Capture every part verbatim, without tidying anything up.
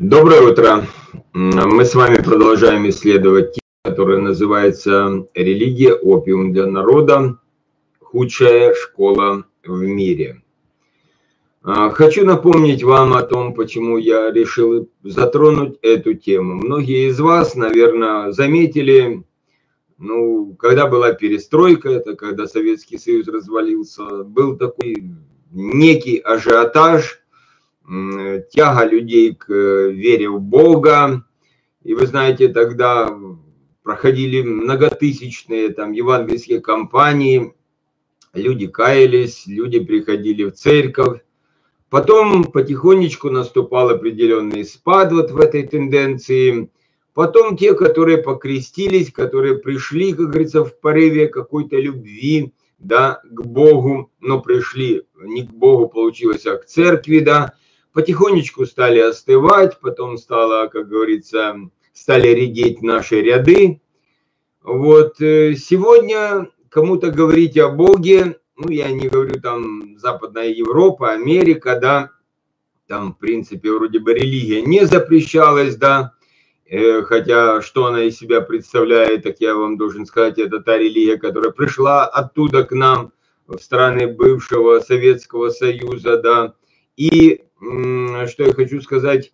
Доброе утро. Мы с вами продолжаем исследовать тему, которая называется «Религия. Опиум для народа. Худшая школа в мире». Хочу напомнить вам о том, почему я решил затронуть эту тему. Многие из вас, наверное, заметили, ну, когда была перестройка, это когда Советский Союз развалился, был такой некий ажиотаж, тяга людей к вере в Бога. И вы знаете, тогда проходили многотысячные там евангельские кампании, люди каялись, люди приходили в церковь. Потом потихонечку наступал определенный спад вот в этой тенденции. Потом те, которые покрестились, которые пришли, как говорится, в порыве какой-то любви, да, к Богу, но пришли не к Богу, получилось, а к церкви, да, потихонечку стали остывать, потом стало, как говорится, стали редеть наши ряды. Вот сегодня кому-то говорить о Боге, ну, я не говорю там Западная Европа, Америка, да, там, в принципе, вроде бы религия не запрещалась, да, хотя что она из себя представляет, так я вам должен сказать, это та религия, которая пришла оттуда к нам, в страны бывшего Советского Союза, да, и что я хочу сказать,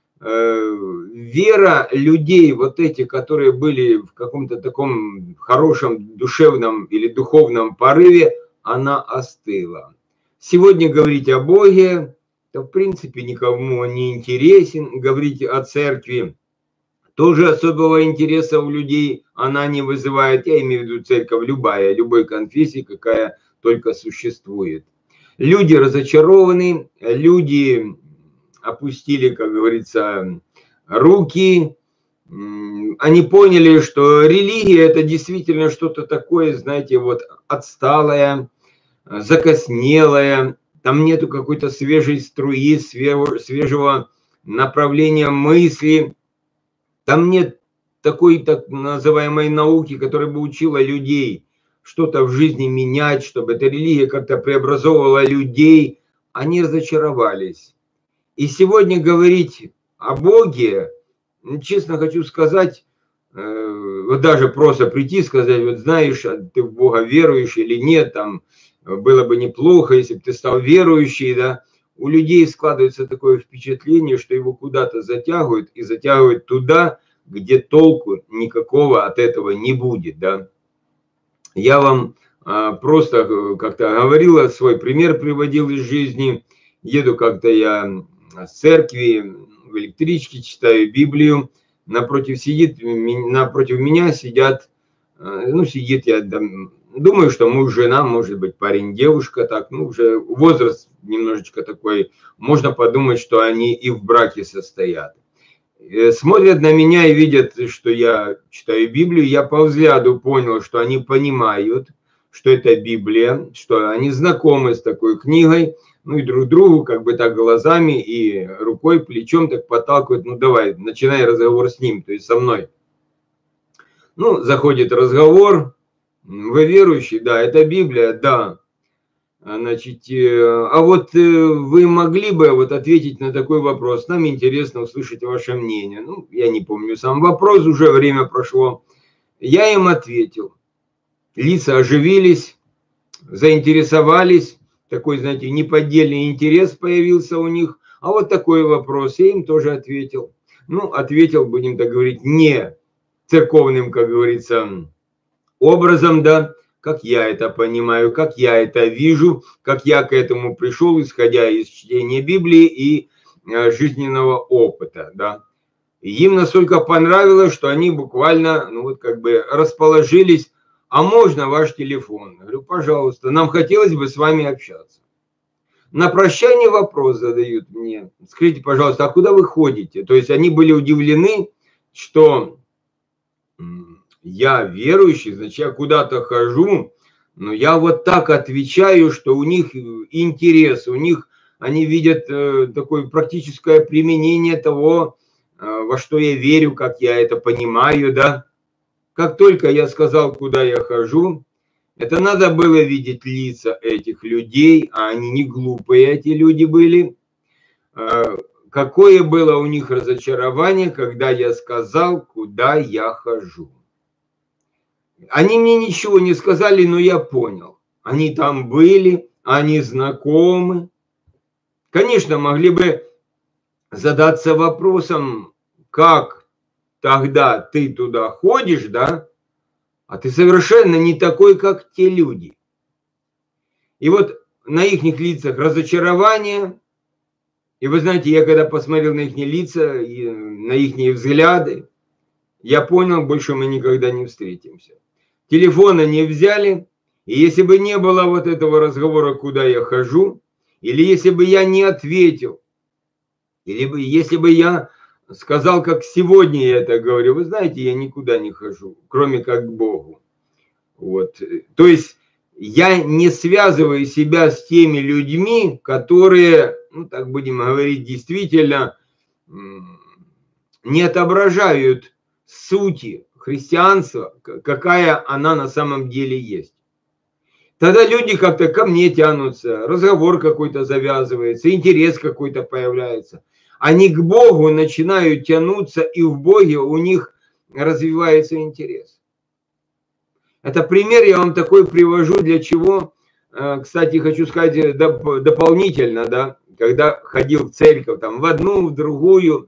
вера людей, вот эти, которые были в каком-то таком хорошем душевном или духовном порыве, она остыла. Сегодня говорить о Боге, то в принципе никому он не интересен, говорить о церкви, тоже особого интереса у людей она не вызывает, я имею в виду церковь любая, любой конфессии, какая только существует. Люди разочарованы, люди опустили, как говорится, руки, они поняли, что религия это действительно что-то такое, знаете, вот отсталое, закоснелое, там нету какой-то свежей струи, свежего направления мысли, там нет такой так называемой науки, которая бы учила людей что-то в жизни менять, чтобы эта религия как-то преобразовывала людей. Они разочаровались. И сегодня говорить о Боге, честно хочу сказать, вот даже просто прийти и сказать, вот знаешь, ты в Бога веруешь или нет, там было бы неплохо, если бы ты стал верующий, да. У людей складывается такое впечатление, что его куда-то затягивают и затягивают туда, где толку никакого от этого не будет, да. Я вам а, просто как-то говорила, свой пример приводил из жизни. Еду как-то я с церкви, в электричке, читаю Библию. Напротив, сидит, напротив меня сидят, ну, сидит я, думаю, что муж, жена, может быть, парень, девушка, так, ну, уже возраст немножечко такой, можно подумать, что они и в браке состоят. Смотрят на меня и видят, что я читаю Библию, я по взгляду понял, что они понимают, что это Библия, что они знакомы с такой книгой, ну и друг другу как бы так глазами и рукой, плечом так подталкивают, ну давай, начинай разговор с ним, то есть со мной. Ну, заходит разговор, вы верующий? Да, это Библия, да. Значит, а вот вы могли бы вот ответить на такой вопрос? Нам интересно услышать ваше мнение. Ну, я не помню сам вопрос, уже время прошло. Я им ответил. Лица оживились, заинтересовались. Такой, знаете, неподдельный интерес появился у них. А вот такой вопрос, я им тоже ответил. Ну, ответил, будем так говорить, не церковным, как говорится, образом, да, как я это понимаю, как я это вижу, как я к этому пришел, исходя из чтения Библии и жизненного опыта, да. И им настолько понравилось, что они буквально, ну вот как бы расположились, а можно ваш телефон? Я говорю, пожалуйста, нам хотелось бы с вами общаться. На прощание вопрос задают мне, скажите, пожалуйста, а куда вы ходите? То есть они были удивлены, что я верующий, значит, я куда-то хожу, но я вот так отвечаю, что у них интерес, у них, они видят такое практическое применение того, во что я верю, как я это понимаю, да. Как только я сказал, куда я хожу, это надо было видеть лица этих людей, а они не глупые, эти люди были. какое было у них разочарование, когда я сказал, куда я хожу. Они мне ничего не сказали, но я понял. Они там были, они знакомы. Конечно, могли бы задаться вопросом, как тогда ты туда ходишь, да, а ты совершенно не такой, как те люди. И вот на их лицах разочарование. И вы знаете, я когда посмотрел на их лица, на их взгляды, я понял, больше мы никогда не встретимся. Телефона не взяли, и если бы не было вот этого разговора, куда я хожу, или если бы я не ответил, или бы, если бы я сказал, как сегодня я это говорю, вы знаете, я никуда не хожу, кроме как к Богу. Вот. То есть я не связываю себя с теми людьми, которые, ну так будем говорить, действительно не отображают сути христианства, какая она на самом деле есть. Тогда люди как-то ко мне тянутся, разговор какой-то завязывается, интерес какой-то появляется. Они к Богу начинают тянуться, и в Боге у них развивается интерес. Это пример я вам такой привожу, для чего, кстати, хочу сказать дополнительно, да, когда ходил в церковь, там, в одну, в другую,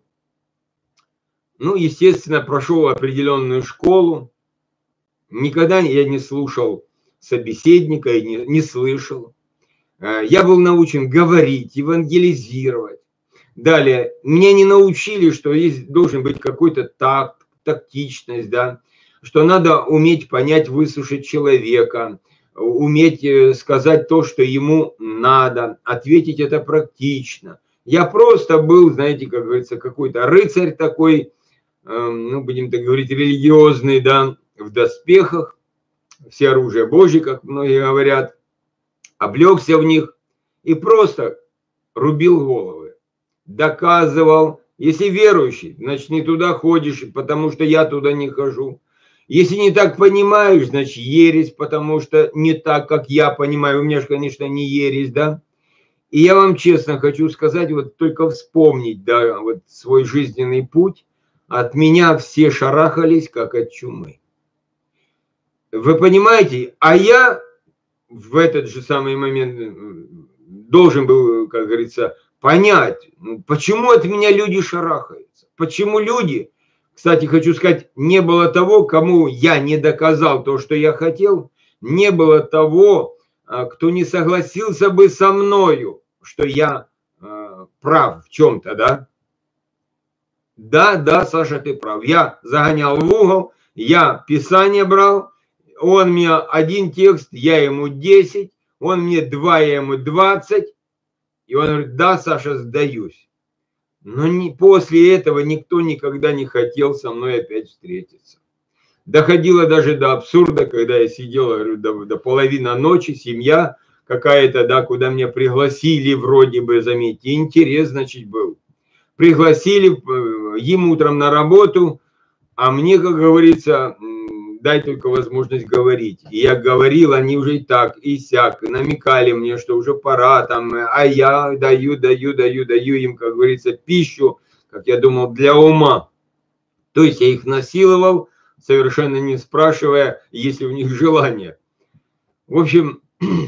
ну, естественно, прошел определенную школу, никогда я не слушал собеседника и не, не слышал. Я был научен говорить, евангелизировать. Далее, меня не научили, что есть, должен быть какой-то такт, тактичность, да, что надо уметь понять, выслушать человека, уметь сказать то, что ему надо, ответить это практично. Я просто был, знаете, как говорится, какой-то рыцарь такой, ну, будем так говорить, религиозный, да, в доспехах, все оружие Божье, как многие говорят, облегся в них и просто рубил головы, доказывал. Если верующий, значит, не туда ходишь, потому что я туда не хожу. Если не так понимаешь, значит, ересь, потому что не так, как я понимаю. У меня же, конечно, не ересь, да. И я вам честно хочу сказать, вот только вспомнить, да, вот свой жизненный путь. От меня все шарахались, как от чумы. Вы понимаете? А я в этот же самый момент должен был, как говорится, понять, почему от меня люди шарахаются. Почему люди, кстати, хочу сказать, не было того, кому я не доказал то, что я хотел, не было того, кто не согласился бы со мною, что я прав в чем-то, да? Да, да, Саша, ты прав. Я загонял в угол, я Писание брал, он мне один текст, я ему десять, он мне два, я ему двадцать, и он говорит, да, Саша, сдаюсь. Но не, после этого никто никогда не хотел со мной опять встретиться. Доходило даже до абсурда, когда я сидел, говорю, до, до половины ночи, семья какая-то, да, куда меня пригласили вроде бы, заметьте, интерес, значит, был. Пригласили им утром на работу, а мне, как говорится, дай только возможность говорить. И я говорил, они уже и так, и сяк, намекали мне, что уже пора там, а я даю, даю, даю, даю им, как говорится, пищу, как я думал, для ума. То есть я их насиловал, совершенно не спрашивая, есть ли у них желание. В общем,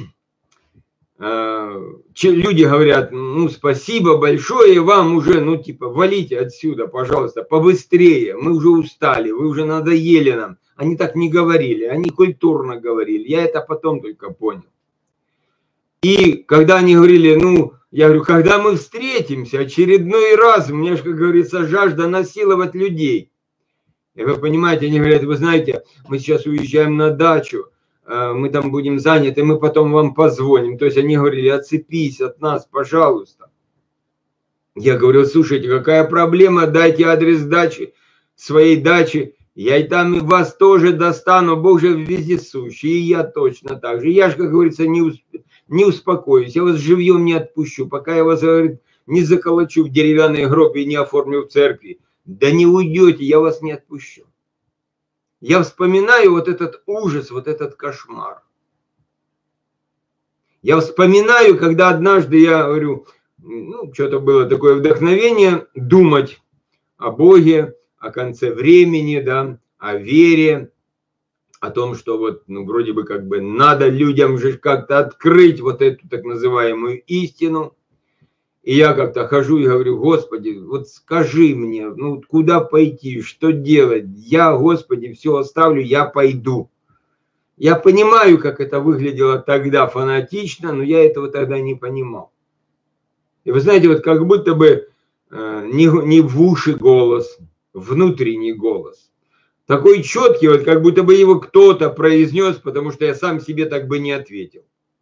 люди говорят, ну, спасибо большое вам уже, ну, типа, валите отсюда, пожалуйста, побыстрее, мы уже устали, вы уже надоели нам. Они так не говорили, они культурно говорили, я это потом только понял. И когда они говорили, ну, я говорю, когда мы встретимся очередной раз, у меня же, как говорится, жажда насиловать людей. И вы понимаете, они говорят, вы знаете, мы сейчас уезжаем на дачу, мы там будем заняты, мы потом вам позвоним. То есть они говорили, отцепись от нас, пожалуйста. Я говорю, слушайте, какая проблема, дайте адрес дачи, своей дачи, я и там вас тоже достану, Бог же вездесущий, и я точно так же. Я же, как говорится, не, усп... не успокоюсь, я вас живьем не отпущу, пока я вас, говорит, не заколочу в деревянный гроб и не оформлю в церкви. Да не уйдете, я вас не отпущу. Я вспоминаю вот этот ужас, вот этот кошмар. Я вспоминаю, когда однажды я говорю, ну, что-то было такое вдохновение думать о Боге, о конце времени, да, о вере, о том, что вот, ну, вроде бы как бы надо людям же как-то открыть вот эту так называемую истину. И я как-то хожу и говорю: Господи, вот скажи мне, ну, куда пойти, что делать? Я, Господи, все оставлю, я пойду. Я понимаю, как это выглядело тогда фанатично, но я этого тогда не понимал. И вы знаете, вот как будто бы э, не, не в уши голос, внутренний голос. Такой четкий, вот как будто бы его кто-то произнес, потому что я сам себе так бы не ответил.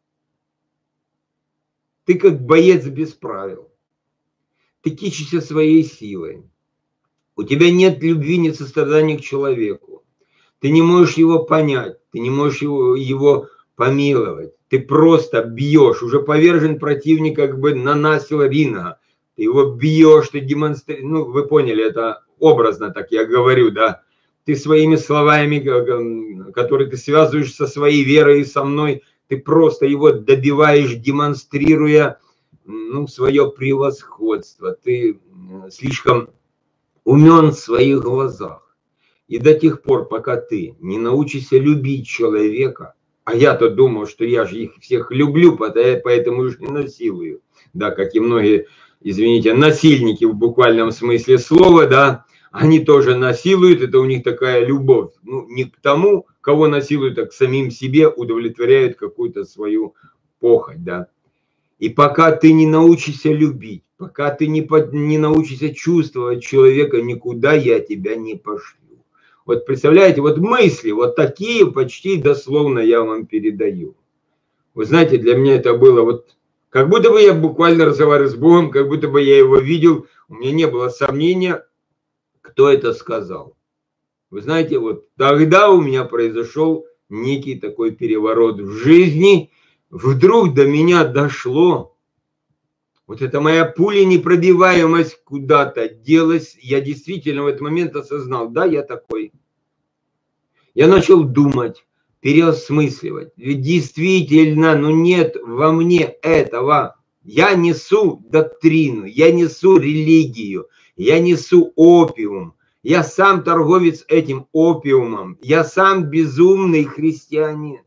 Ты как боец без правил. Ты кичишься своей силой. У тебя нет любви, нет сострадания к человеку. Ты не можешь его понять, ты не можешь его, его помиловать. Ты просто бьешь, уже повержен противник как бы на насилие ринга. Ты его бьешь, ты демонстрируешь, ну вы поняли, это образно так я говорю, да. Ты своими словами, которые ты связываешь со своей верой и со мной, ты просто его добиваешь, демонстрируя, ну, свое превосходство. Ты слишком умен в своих глазах. И до тех пор, пока ты не научишься любить человека, а я-то думал, что я же их всех люблю, поэтому их не насилую, да, как и многие, извините, насильники в буквальном смысле слова, да, они тоже насилуют, это у них такая любовь, ну, не к тому, кого насилуют, а к самим себе удовлетворяют какую-то свою похоть, да. И пока ты не научишься любить, пока ты не, не научишься чувствовать человека, никуда я тебя не пошлю. Вот представляете, вот мысли, вот такие почти дословно я вам передаю. Вы знаете, для меня это было вот, как будто бы я буквально разговаривал с Богом, как будто бы я его видел, у меня не было сомнения, кто это сказал. Вы знаете, вот тогда у меня произошел некий такой переворот в жизни, вдруг до меня дошло, вот эта моя пуленепробиваемость куда-то делась, я действительно в этот момент осознал, да, я такой. Я начал думать, переосмысливать, ведь действительно, ну нет во мне этого. Я несу доктрину, я несу религию, я несу опиум, я сам торговец этим опиумом, я сам безумный христианин.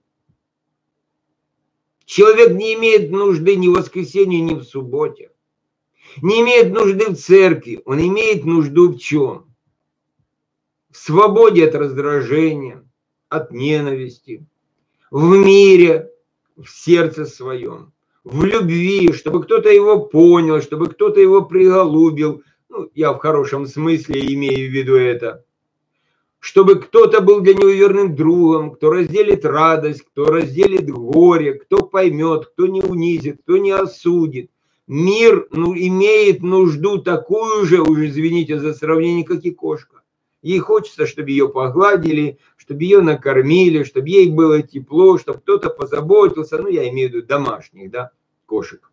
Человек не имеет нужды ни в воскресенье, ни в субботе. Не имеет нужды в церкви. Он имеет нужду в чем? В свободе от раздражения, от ненависти. В мире, в сердце своем. В любви, чтобы кто-то его понял, чтобы кто-то его приголубил. Ну, я в хорошем смысле имею в виду это. Чтобы кто-то был для него верным другом, кто разделит радость, кто разделит горе, кто поймет, кто не унизит, кто не осудит. Мир, ну, имеет нужду такую же, уже извините за сравнение, как и кошка. Ей хочется, чтобы ее погладили, чтобы ее накормили, чтобы ей было тепло, чтобы кто-то позаботился. Ну, я имею в виду домашних, да, кошек.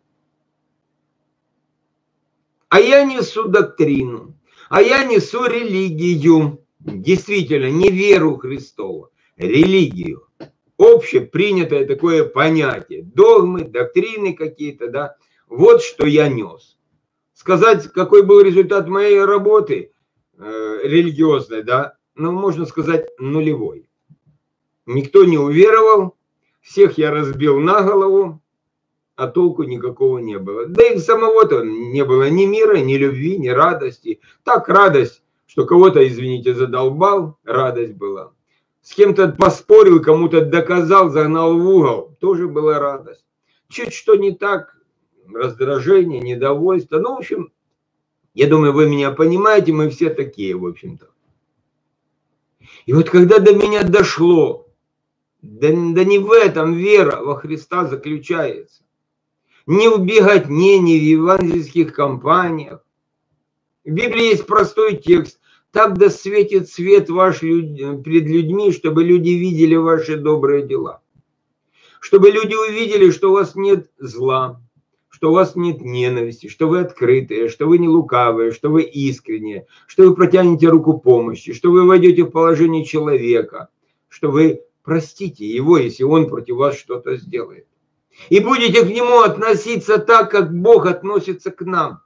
А я несу доктрину, а я несу религию. Действительно, не веру Христову, религию. Общепринятое такое понятие. Догмы, доктрины какие-то, да. Вот что я нес. Сказать, какой был результат моей работы э, религиозной, да, ну, можно сказать, нулевой. Никто не уверовал, всех я разбил на голову, а толку никакого не было. Да и самого-то не было ни мира, ни любви, ни радости. Так радость, что кого-то, извините, задолбал, радость была. С кем-то поспорил, кому-то доказал, загнал в угол, тоже была радость. Чуть что не так, раздражение, недовольство. Ну, в общем, я думаю, вы меня понимаете, мы все такие, в общем-то. И вот когда до меня дошло, да, да не в этом вера во Христа заключается. Не в беготне, не в евангельских кампаниях. В Библии есть простой текст. Так да светит свет ваш люд... пред людьми, чтобы люди видели ваши добрые дела. Чтобы люди увидели, что у вас нет зла, что у вас нет ненависти, что вы открытые, что вы не лукавые, что вы искренние, что вы протянете руку помощи, что вы войдете в положение человека, что вы простите его, если он против вас что-то сделает. И будете к нему относиться так, как Бог относится к нам.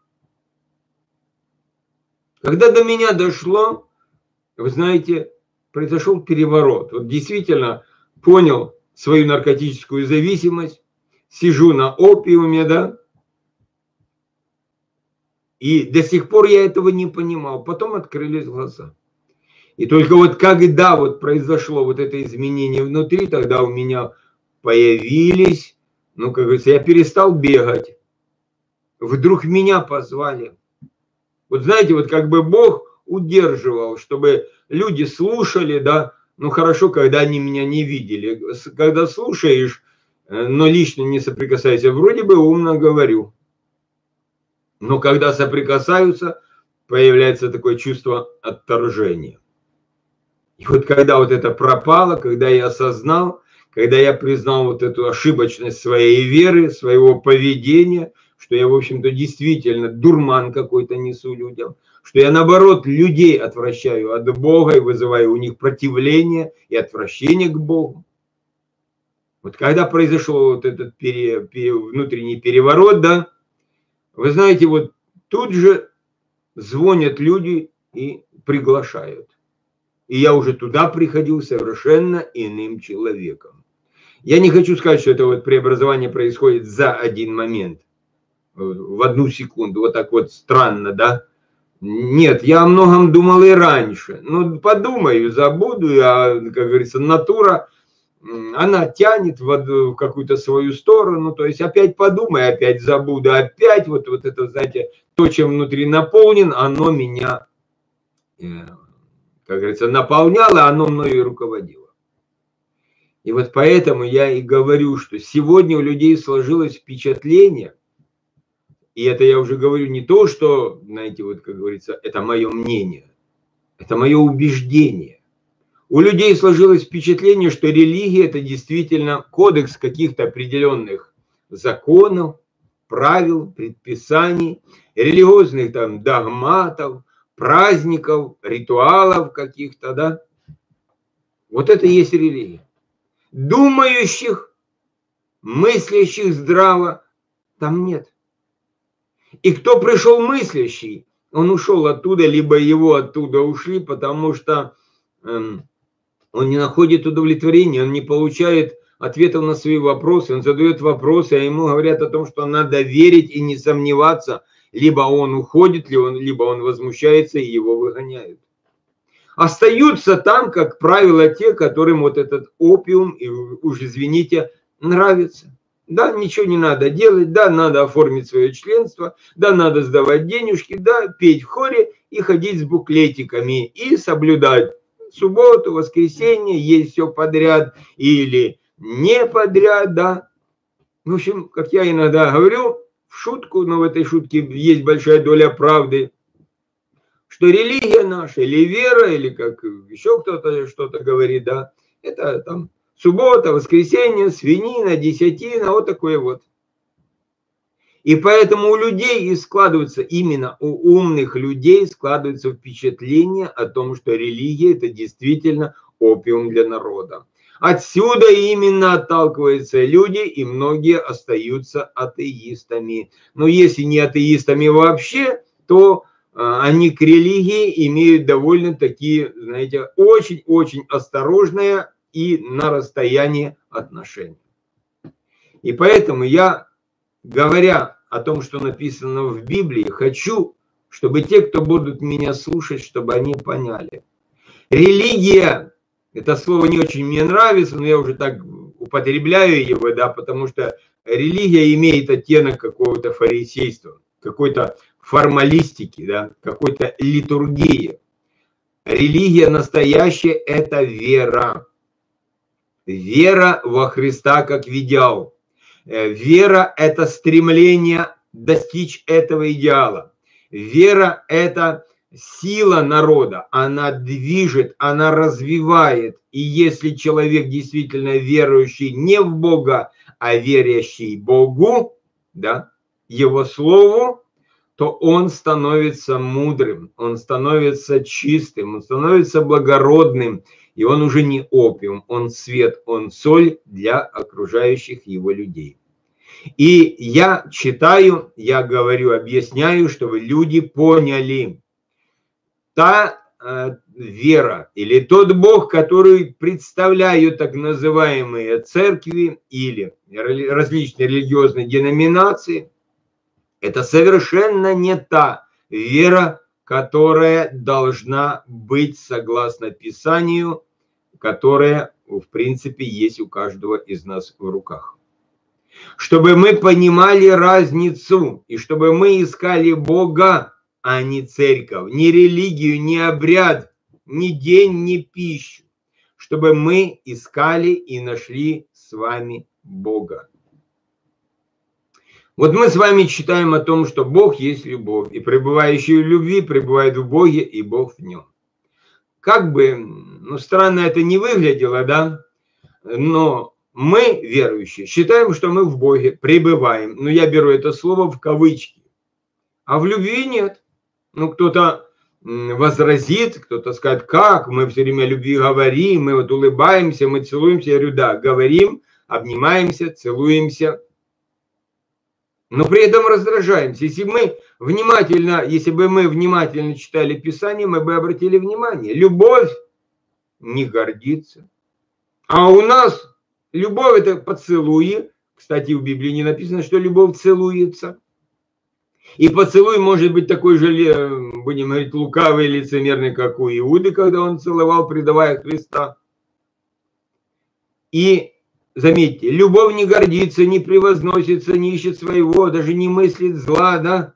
Когда до меня дошло, вы знаете, произошел переворот. Вот действительно понял свою наркотическую зависимость, сижу на опиуме, да, и до сих пор я этого не понимал. Потом открылись глаза. И только вот когда вот произошло вот это изменение внутри, тогда у меня появились, ну, как говорится, я перестал бегать. Вдруг меня позвали. Вот знаете, вот как бы Бог удерживал, чтобы люди слушали, да, ну хорошо, когда они меня не видели. Когда слушаешь, но лично не соприкасайся, вроде бы умно говорю. Но когда соприкасаются, появляется такое чувство отторжения. И вот когда вот это пропало, когда я осознал, когда я признал вот эту ошибочность своей веры, своего поведения, что я, в общем-то, действительно дурман какой-то несу людям, что я, наоборот, людей отвращаю от Бога и вызываю у них противление и отвращение к Богу. Вот когда произошел вот этот пере, пере, внутренний переворот, да, вы знаете, вот тут же звонят люди и приглашают. И я уже туда приходил совершенно иным человеком. Я не хочу сказать, что это вот преобразование происходит за один момент, в одну секунду, вот так вот странно, да? Нет, я о многом думал и раньше. Ну, подумаю, забуду, а, как говорится, натура, она тянет в какую-то свою сторону, то есть опять подумай, опять забуду, опять вот, вот это, знаете, то, чем внутри наполнен, оно меня, как говорится, наполняло, оно мною и руководило. И вот поэтому я и говорю, что сегодня у людей сложилось впечатление, и это я уже говорю не то, что, знаете, вот как говорится, это мое мнение, это мое убеждение. У людей сложилось впечатление, что религия – это действительно кодекс каких-то определенных законов, правил, предписаний, религиозных там догматов, праздников, ритуалов каких-то, да. Вот это и есть религия. Думающих, мыслящих здраво там нет. И кто пришел мыслящий, он ушел оттуда, либо его оттуда ушли, потому что эм, он не находит удовлетворения, он не получает ответов на свои вопросы, он задает вопросы, а ему говорят о том, что надо верить и не сомневаться, либо он уходит, либо он возмущается и его выгоняют. Остаются там, как правило, те, которым вот этот опиум, и уж извините, нравится. Да, ничего не надо делать, да, надо оформить свое членство, да, надо сдавать денежки, да, петь в хоре и ходить с буклетиками и соблюдать субботу, воскресенье, есть все подряд или не подряд, да. В общем, как я иногда говорю, в шутку, но в этой шутке есть большая доля правды, что религия наша, или вера, или как еще кто-то что-то говорит, да, это там суббота, воскресенье, свинина, десятина, вот такое вот. И поэтому у людей и складывается, именно у умных людей складывается впечатление о том, что религия – это действительно опиум для народа. Отсюда именно отталкиваются люди, и многие остаются атеистами. Но если не атеистами вообще, то они к религии имеют довольно такие, знаете, очень-очень осторожные и на расстоянии отношения. И поэтому я, говоря о том, что написано в Библии, хочу, чтобы те, кто будут меня слушать, чтобы они поняли. Религия, это слово не очень мне нравится, но я уже так употребляю его, да, потому что религия имеет оттенок какого-то фарисейства, какой-то формалистики, да, какой-то литургии. Религия настоящая – это вера. Вера во Христа как в идеал. Вера – это стремление достичь этого идеала. Вера – это сила народа. Она движет, она развивает. И если человек действительно верующий не в Бога, а верящий Богу, да, Его Слову, то он становится мудрым, он становится чистым, он становится благородным. И он уже не опиум, он свет, он соль для окружающих его людей. И я читаю, я говорю, объясняю, чтобы люди поняли. Та э, вера или тот Бог, который представляют так называемые церкви или различные религиозные деноминации, это совершенно не та вера, которая должна быть согласно Писанию, которая, в принципе, есть у каждого из нас в руках. Чтобы мы понимали разницу, и чтобы мы искали Бога, а не церковь, не религию, не обряд, ни день, ни пищу. Чтобы мы искали и нашли с вами Бога. Вот мы с вами читаем о том, что Бог есть любовь, и пребывающий в любви пребывает в Боге, и Бог в нем. Как бы, ну, странно это не выглядело, да, но мы, верующие, считаем, что мы в Боге пребываем. Но я беру это слово в кавычки. А в любви нет. Ну, кто-то возразит, кто-то скажет, как, мы все время о любви говорим, мы вот улыбаемся, мы целуемся. Я говорю, да, говорим, обнимаемся, целуемся. Но при этом раздражаемся. Если мы внимательно, если бы мы внимательно читали Писание, мы бы обратили внимание. Любовь не гордится. А у нас любовь это поцелуи. Кстати, в Библии не написано, что любовь целуется. И поцелуй может быть такой же, будем говорить, лукавый, лицемерный, как у Иуды, когда он целовал, предавая Христа. И заметьте, любовь не гордится, не превозносится, не ищет своего, даже не мыслит зла, да?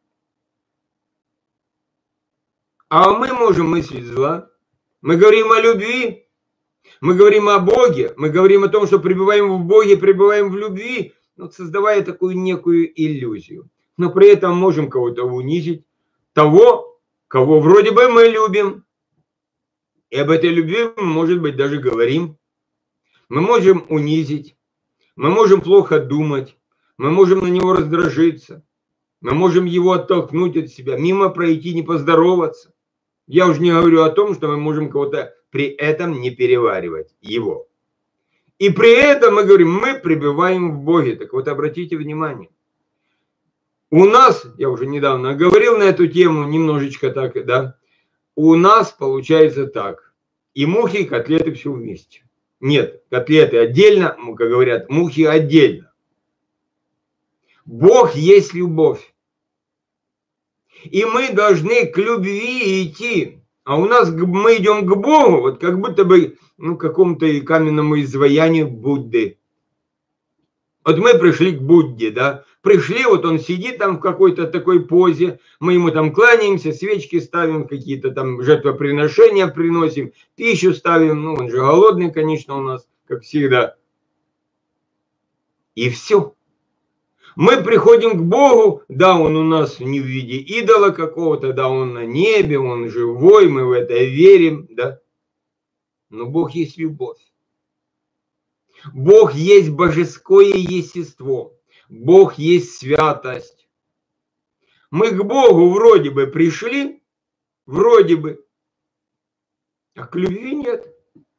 А мы можем мыслить зла. Мы говорим о любви, мы говорим о Боге, мы говорим о том, что пребываем в Боге, пребываем в любви, вот создавая такую некую иллюзию. Но при этом можем кого-то унизить, того, кого вроде бы мы любим. И об этой любви мы, может быть, даже говорим. Мы можем унизить, мы можем плохо думать, мы можем на него раздражиться, мы можем его оттолкнуть от себя, мимо пройти, не поздороваться. Я уже не говорю о том, что мы можем кого-то при этом не переваривать его. И при этом мы говорим, мы пребываем в Боге. Так вот, обратите внимание. У нас, я уже недавно говорил на эту тему, немножечко так, да, у нас получается так. И мухи, и котлеты все вместе. Нет, котлеты отдельно, как говорят, мухи отдельно. Бог есть любовь. И мы должны к любви идти. А у нас мы идем к Богу, вот как будто бы ну, к какому-то каменному изваянию Будды. Вот мы пришли к Будде, да. Пришли, вот он сидит там в какой-то такой позе, мы ему там кланяемся, свечки ставим, какие-то там жертвоприношения приносим, пищу ставим, ну он же голодный, конечно, у нас, как всегда. И все. Мы приходим к Богу, да, он у нас не в виде идола какого-то, да, он на небе, он живой, мы в это верим, да. Но Бог есть любовь. Бог есть божеское естество. Бог есть святость. Мы к Богу вроде бы пришли, вроде бы, а к любви нет.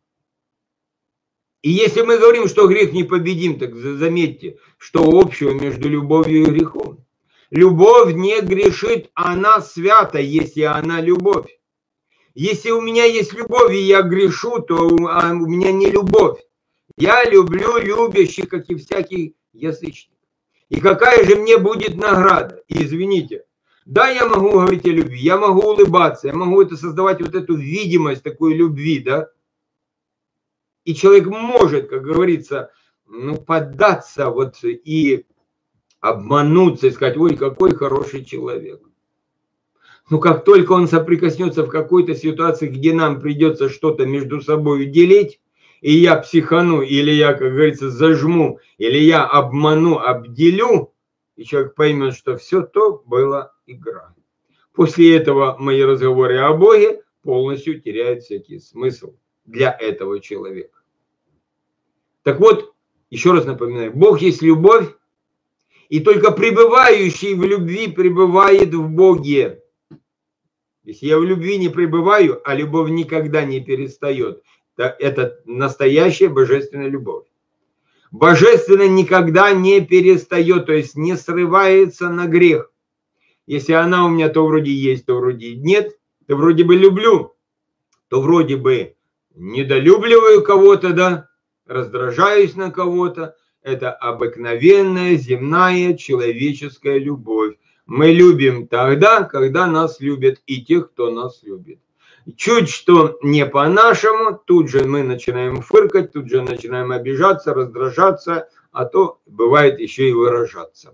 И если мы говорим, что грех непобедим, так заметьте, что общего между любовью и грехом. Любовь не грешит, она свята, если она любовь. Если у меня есть любовь, и я грешу, то у меня не любовь. Я люблю любящих, как и всякий язычник. И какая же мне будет награда? И извините, да, я могу говорить о любви, я могу улыбаться, я могу это создавать вот эту видимость такой любви, да? И человек может, как говорится, ну, поддаться вот и обмануться, и сказать, ой, какой хороший человек. Но как только он соприкоснется в какой-то ситуации, где нам придется что-то между собой делить, и я психану, или я, как говорится, зажму, или я обману, обделю, и человек поймет, что все то была игра. После этого мои разговоры о Боге полностью теряют всякий смысл для этого человека. Так вот, еще раз напоминаю, Бог есть любовь, и только пребывающий в любви пребывает в Боге. Если я в любви не пребываю, а любовь никогда не перестает, это настоящая божественная любовь. Божественное никогда не перестает, то есть не срывается на грех. Если она у меня то вроде есть, то вроде нет, то вроде бы люблю, то вроде бы недолюбливаю кого-то, да, раздражаюсь на кого-то. Это обыкновенная земная человеческая любовь. Мы любим тогда, когда нас любят, и тех, кто нас любит. Чуть что не по-нашему, тут же мы начинаем фыркать, тут же начинаем обижаться, раздражаться, а то бывает еще и выражаться.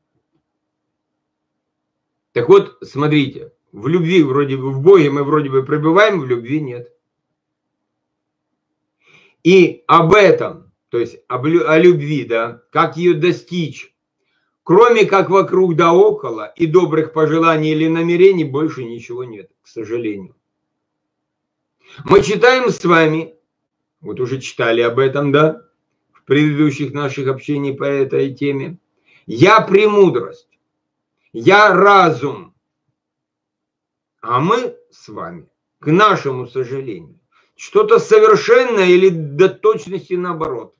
Так вот, смотрите, в любви вроде бы, в Боге мы вроде бы пребываем, в любви нет. И об этом, то есть об, о любви, да, как ее достичь, кроме как вокруг да около и добрых пожеланий или намерений, больше ничего нет, к сожалению. Мы читаем с вами, вот уже читали об этом, да, в предыдущих наших общениях по этой теме. Я премудрость, я разум, а мы с вами, к нашему сожалению, что-то совершенное или до точности наоборот.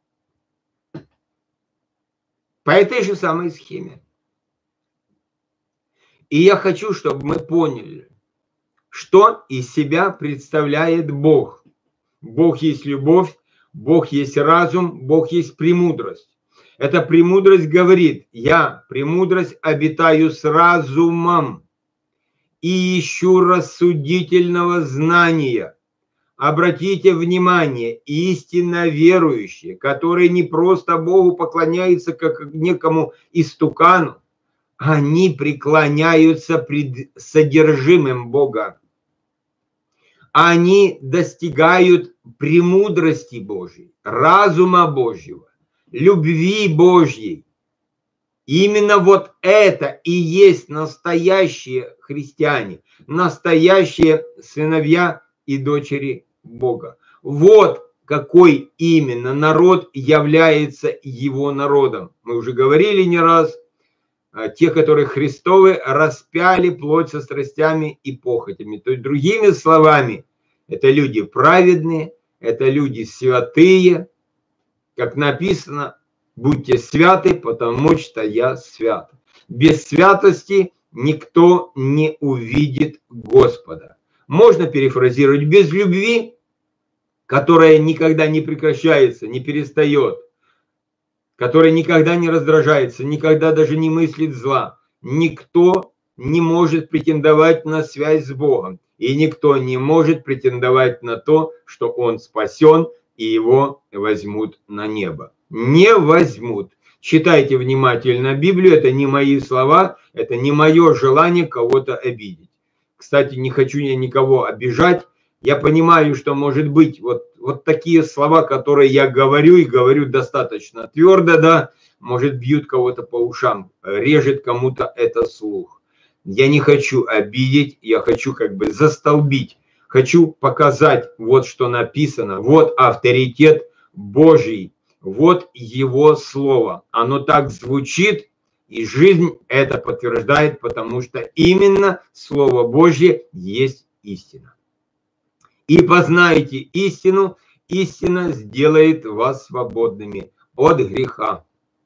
По этой же самой схеме. И я хочу, чтобы мы поняли, что из себя представляет Бог. Бог есть любовь, Бог есть разум, Бог есть премудрость. Эта премудрость говорит: я, премудрость, обитаю с разумом и ищу рассудительного знания. Обратите внимание, истинно верующие, которые не просто Богу поклоняются как некому истукану, они преклоняются пред содержимым Бога. Они достигают премудрости Божьей, разума Божьего, любви Божьей. Именно вот это и есть настоящие христиане, настоящие сыновья и дочери Бога. Вот какой именно народ является его народом. Мы уже говорили не раз, те, которые Христовы, распяли плоть со страстями и похотями. То есть, другими словами, это люди праведные, это люди святые, как написано: будьте святы, потому что я свят. Без святости никто не увидит Господа. Можно перефразировать: без любви, которая никогда не прекращается, не перестает, которая никогда не раздражается, никогда даже не мыслит зла, никто не может претендовать на связь с Богом. И никто не может претендовать на то, что он спасен и его возьмут на небо. Не возьмут. Читайте внимательно Библию, это не мои слова, это не мое желание кого-то обидеть. Кстати, не хочу я никого обижать. Я понимаю, что, может быть, вот, вот такие слова, которые я говорю, и говорю достаточно твердо, да, может, бьют кого-то по ушам, режет кому-то это слух. Я не хочу обидеть, я хочу как бы застолбить, хочу показать вот что написано, вот авторитет Божий, вот его слово. Оно так звучит, и жизнь это подтверждает, потому что именно Слово Божье есть истина. И познайте истину, истина сделает вас свободными от греха.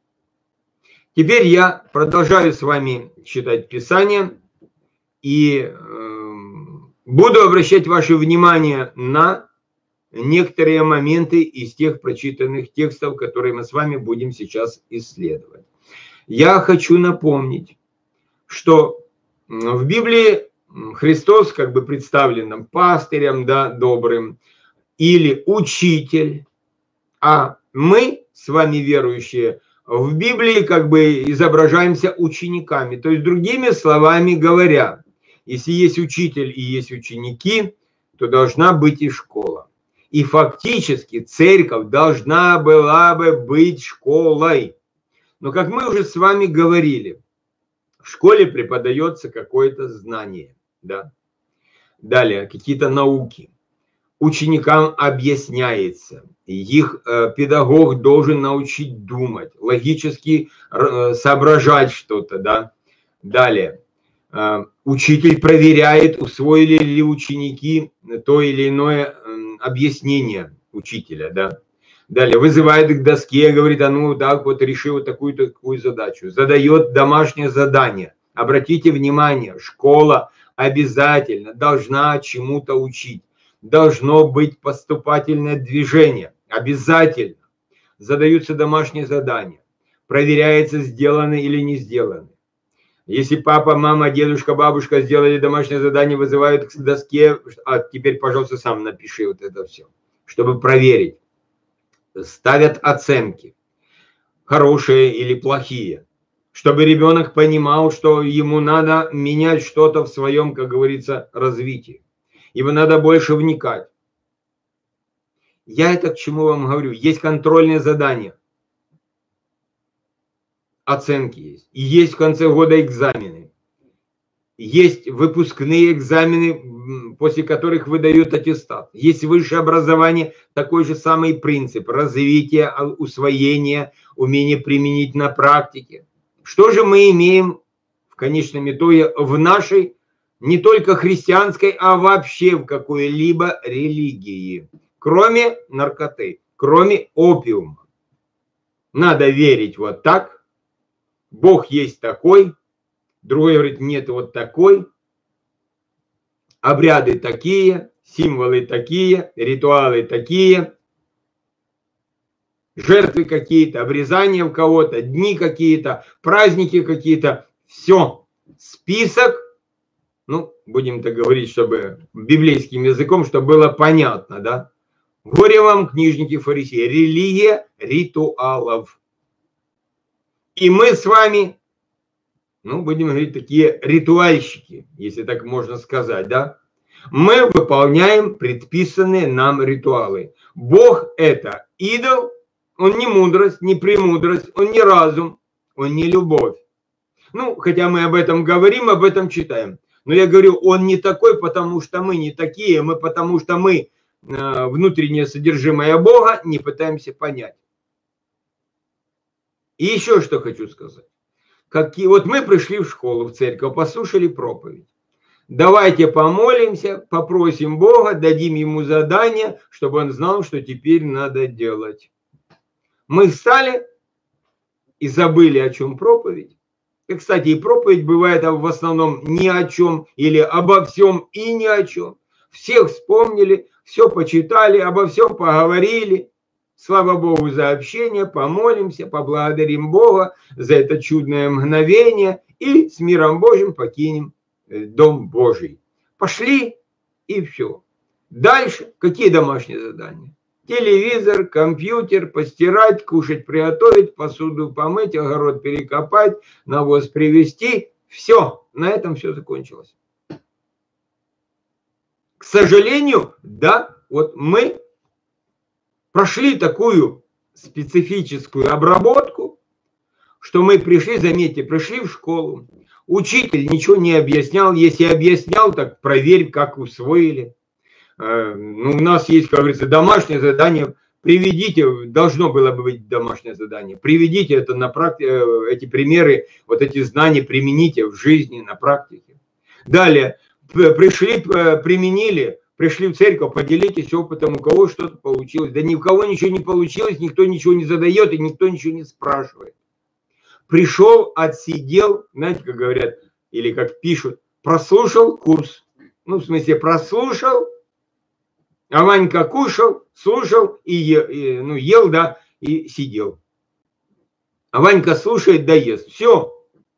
Теперь я продолжаю с вами читать Писание и э, буду обращать ваше внимание на некоторые моменты из тех прочитанных текстов, которые мы с вами будем сейчас исследовать. Я хочу напомнить, что в Библии Христос как бы представлен нам пастырем, да, добрым, или учитель, а мы с вами, верующие, в Библии как бы изображаемся учениками. То есть, другими словами говоря, если есть учитель и есть ученики, то должна быть и школа. И фактически церковь должна была бы быть школой. Но как мы уже с вами говорили, в школе преподается какое-то знание. Да? Далее, какие-то науки. Ученикам объясняется. Их э, педагог должен научить думать, логически э, соображать что-то. Да? Далее, э, учитель проверяет, усвоили ли ученики то или иное э, объяснение учителя. Да? Далее вызывает к доске, говорит, а ну так вот реши вот такую-то такую задачу. Задает домашнее задание. Обратите внимание, школа обязательно должна чему-то учить. Должно быть поступательное движение. Обязательно. Задаются домашние задания. Проверяется, сделаны или не сделаны. Если папа, мама, дедушка, бабушка сделали домашнее задание, вызывают к доске, а теперь, пожалуйста, сам напиши вот это все, чтобы проверить. Ставят оценки, хорошие или плохие, чтобы ребенок понимал, что ему надо менять что-то в своем, как говорится, развитии. Ему надо больше вникать. Я это к чему вам говорю? Есть контрольные задания. Оценки есть. И есть в конце года экзамены. Есть выпускные экзамены, после которых выдают аттестат. Есть высшее образование, такой же самый принцип. Развитие, усвоение, умение применить на практике. Что же мы имеем в конечном итоге в нашей, не только христианской, а вообще в какой-либо религии? Кроме наркоты, кроме опиума. Надо верить вот так. Бог есть такой. Другой говорит, нет, вот такой. Обряды такие, символы такие, ритуалы такие. Жертвы какие-то, обрезания у кого-то, дни какие-то, праздники какие-то. Все. Список, ну, будем так говорить, чтобы библейским языком, чтобы было понятно, да? Горе вам, книжники, фарисеи. Религия ритуалов. И мы с вами, ну, будем говорить, такие ритуальщики, если так можно сказать, да? Мы выполняем предписанные нам ритуалы. Бог – это идол, он не мудрость, не премудрость, он не разум, он не любовь. Ну, хотя мы об этом говорим, об этом читаем. Но я говорю, он не такой, потому что мы не такие, мы потому что мы э, внутреннее содержимое Бога не пытаемся понять. И еще что хочу сказать. Какие, вот мы пришли в школу, в церковь, послушали проповедь. Давайте помолимся, попросим Бога, дадим ему задание, чтобы он знал, что теперь надо делать. Мы встали и забыли, о чем проповедь. И, кстати, и проповедь бывает в основном ни о чем или обо всем и ни о чем. Всех вспомнили, все почитали, обо всем поговорили. Слава Богу за общение, помолимся, поблагодарим Бога за это чудное мгновение и с миром Божьим покинем Дом Божий. Пошли и все. Дальше какие домашние задания? Телевизор, компьютер, постирать, кушать, приготовить, посуду помыть, огород перекопать, навоз привезти. Все, на этом все закончилось. К сожалению, да, вот мы прошли такую специфическую обработку, что мы пришли, заметьте, пришли в школу, учитель ничего не объяснял, если объяснял, так проверь, как усвоили. Ну, у нас есть, как говорится, домашнее задание, приведите, должно было бы быть домашнее задание, приведите это на практике, эти примеры, вот эти знания примените в жизни, на практике. Далее, пришли, применили, пришли в церковь, поделитесь опытом, у кого что-то получилось. Да ни у кого ничего не получилось, никто ничего не задает и никто ничего не спрашивает. Пришел, отсидел, знаете, как говорят, или как пишут, прослушал курс. Ну, в смысле, прослушал, а Ванька кушал, слушал и ел, и, ну, ел, да, и сидел. А Ванька слушает, да ест. Все.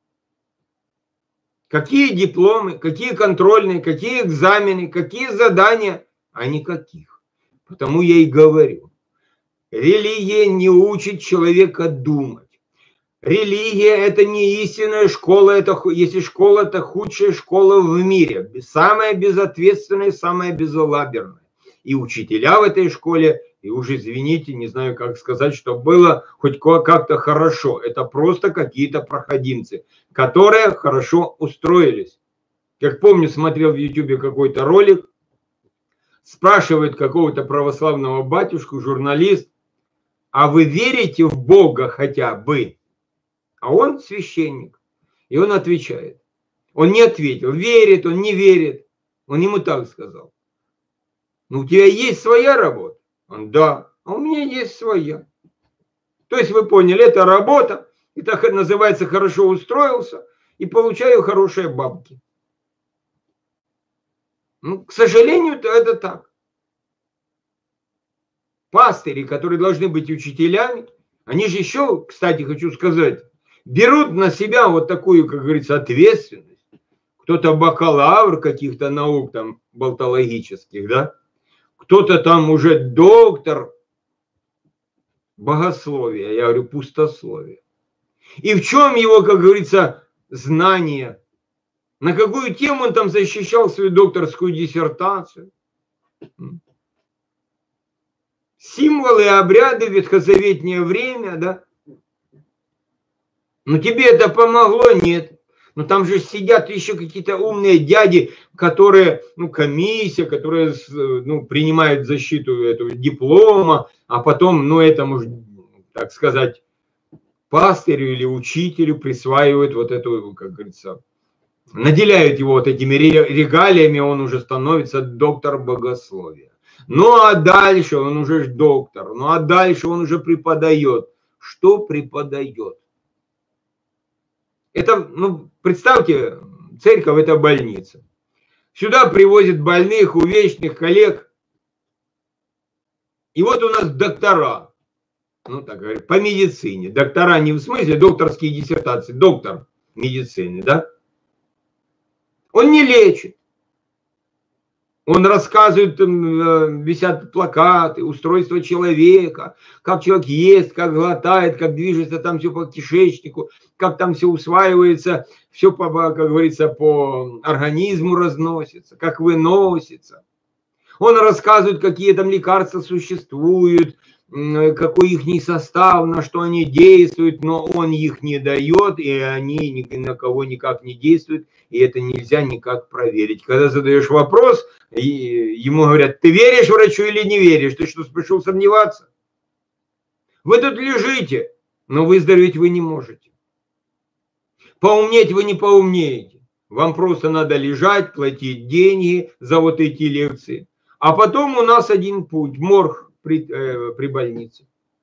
Какие дипломы, какие контрольные, какие экзамены, какие задания? А никаких. Потому я и говорю. Религия не учит человека думать. Религия – это не истинная школа, это, если школа – это худшая школа в мире. Самая безответственная, самая безалаберная. И учителя в этой школе, и уже, извините, не знаю, как сказать, что было хоть как-то хорошо. Это просто какие-то проходимцы, которые хорошо устроились. Как помню, смотрел в ютубе какой-то ролик, спрашивает какого-то православного батюшку, журналист, а вы верите в Бога хотя бы? А он священник. И он отвечает. Он не ответил, верит, он не верит. Он ему так сказал. Ну, у тебя есть своя работа? Он, да. а у меня есть своя. То есть вы поняли, это работа, это называется хорошо устроился и получаю хорошие бабки. Ну, к сожалению, это так. Пастыри, которые должны быть учителями, они же еще, кстати, хочу сказать, берут на себя вот такую, как говорится, ответственность. Кто-то бакалавр каких-то наук там болтологических, да? Кто-то там уже доктор богословия, я говорю, пустословия. И в чем его, как говорится, знание? На какую тему он там защищал свою докторскую диссертацию? Символы, обряды, ветхозаветнее время, да? Но тебе это помогло? Нет. Но там же сидят еще какие-то умные дяди, которые, ну, комиссия, которые, ну, принимают защиту этого диплома, а потом, ну, этому, так сказать, пастырю или учителю присваивают вот эту, как говорится, наделяют его вот этими регалиями, он уже становится доктор богословия. Ну, а дальше он уже доктор, ну, а дальше он уже преподает. Что преподает? Это, ну, представьте, церковь – это больница. Сюда привозят больных, увечных, коллег. И вот у нас доктора, ну, так говорят, по медицине. Доктора не в смысле докторские диссертации, доктор медицины, да? Он не лечит. Он рассказывает, там, висят плакаты, устройство человека, как человек ест, как глотает, как движется там все по кишечнику, как там все усваивается, все, по, как говорится, по организму разносится, как выносится. Он рассказывает, какие там лекарства существуют, какой их состав, на что они действуют, но он их не дает, и они ни на кого никак не действуют, и это нельзя никак проверить. Когда задаешь вопрос, ему говорят, ты веришь врачу или не веришь? Ты что, пришел сомневаться? Вы тут лежите, но выздороветь вы не можете. Поумнеть вы не поумнеете. Вам просто надо лежать, платить деньги за вот эти лекции. А потом у нас один путь, морг при, э, при больнице.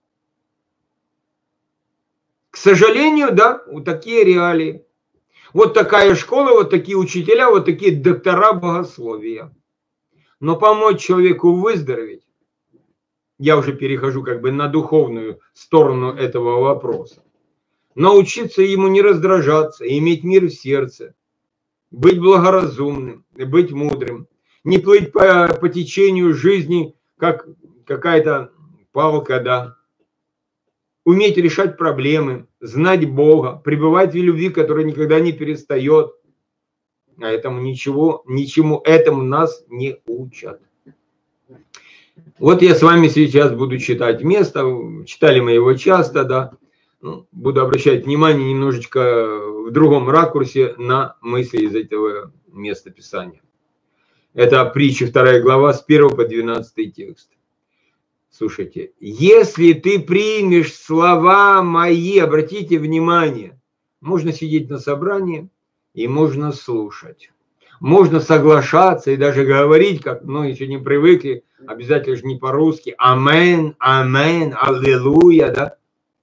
К сожалению, да, вот такие реалии. Вот такая школа, вот такие учителя, вот такие доктора богословия. Но помочь человеку выздороветь, я уже перехожу как бы на духовную сторону этого вопроса. Научиться ему не раздражаться, иметь мир в сердце, быть благоразумным, быть мудрым, не плыть по, по течению жизни, как какая-то палка, да. Уметь решать проблемы, знать Бога, пребывать в любви, которая никогда не перестает. А этому ничего, ничему этому нас не учат. Вот я с вами сейчас буду читать место, читали мы его часто, да. Ну, буду обращать внимание немножечко в другом ракурсе на мысли из этого места Писания. Это притча вторая глава с первого по двенадцатый текст. Слушайте, если ты примешь слова мои, обратите внимание, можно сидеть на собрании и можно слушать. Можно соглашаться и даже говорить, как многие еще не привыкли, обязательно же не по-русски, амен, амен, аллилуйя, да.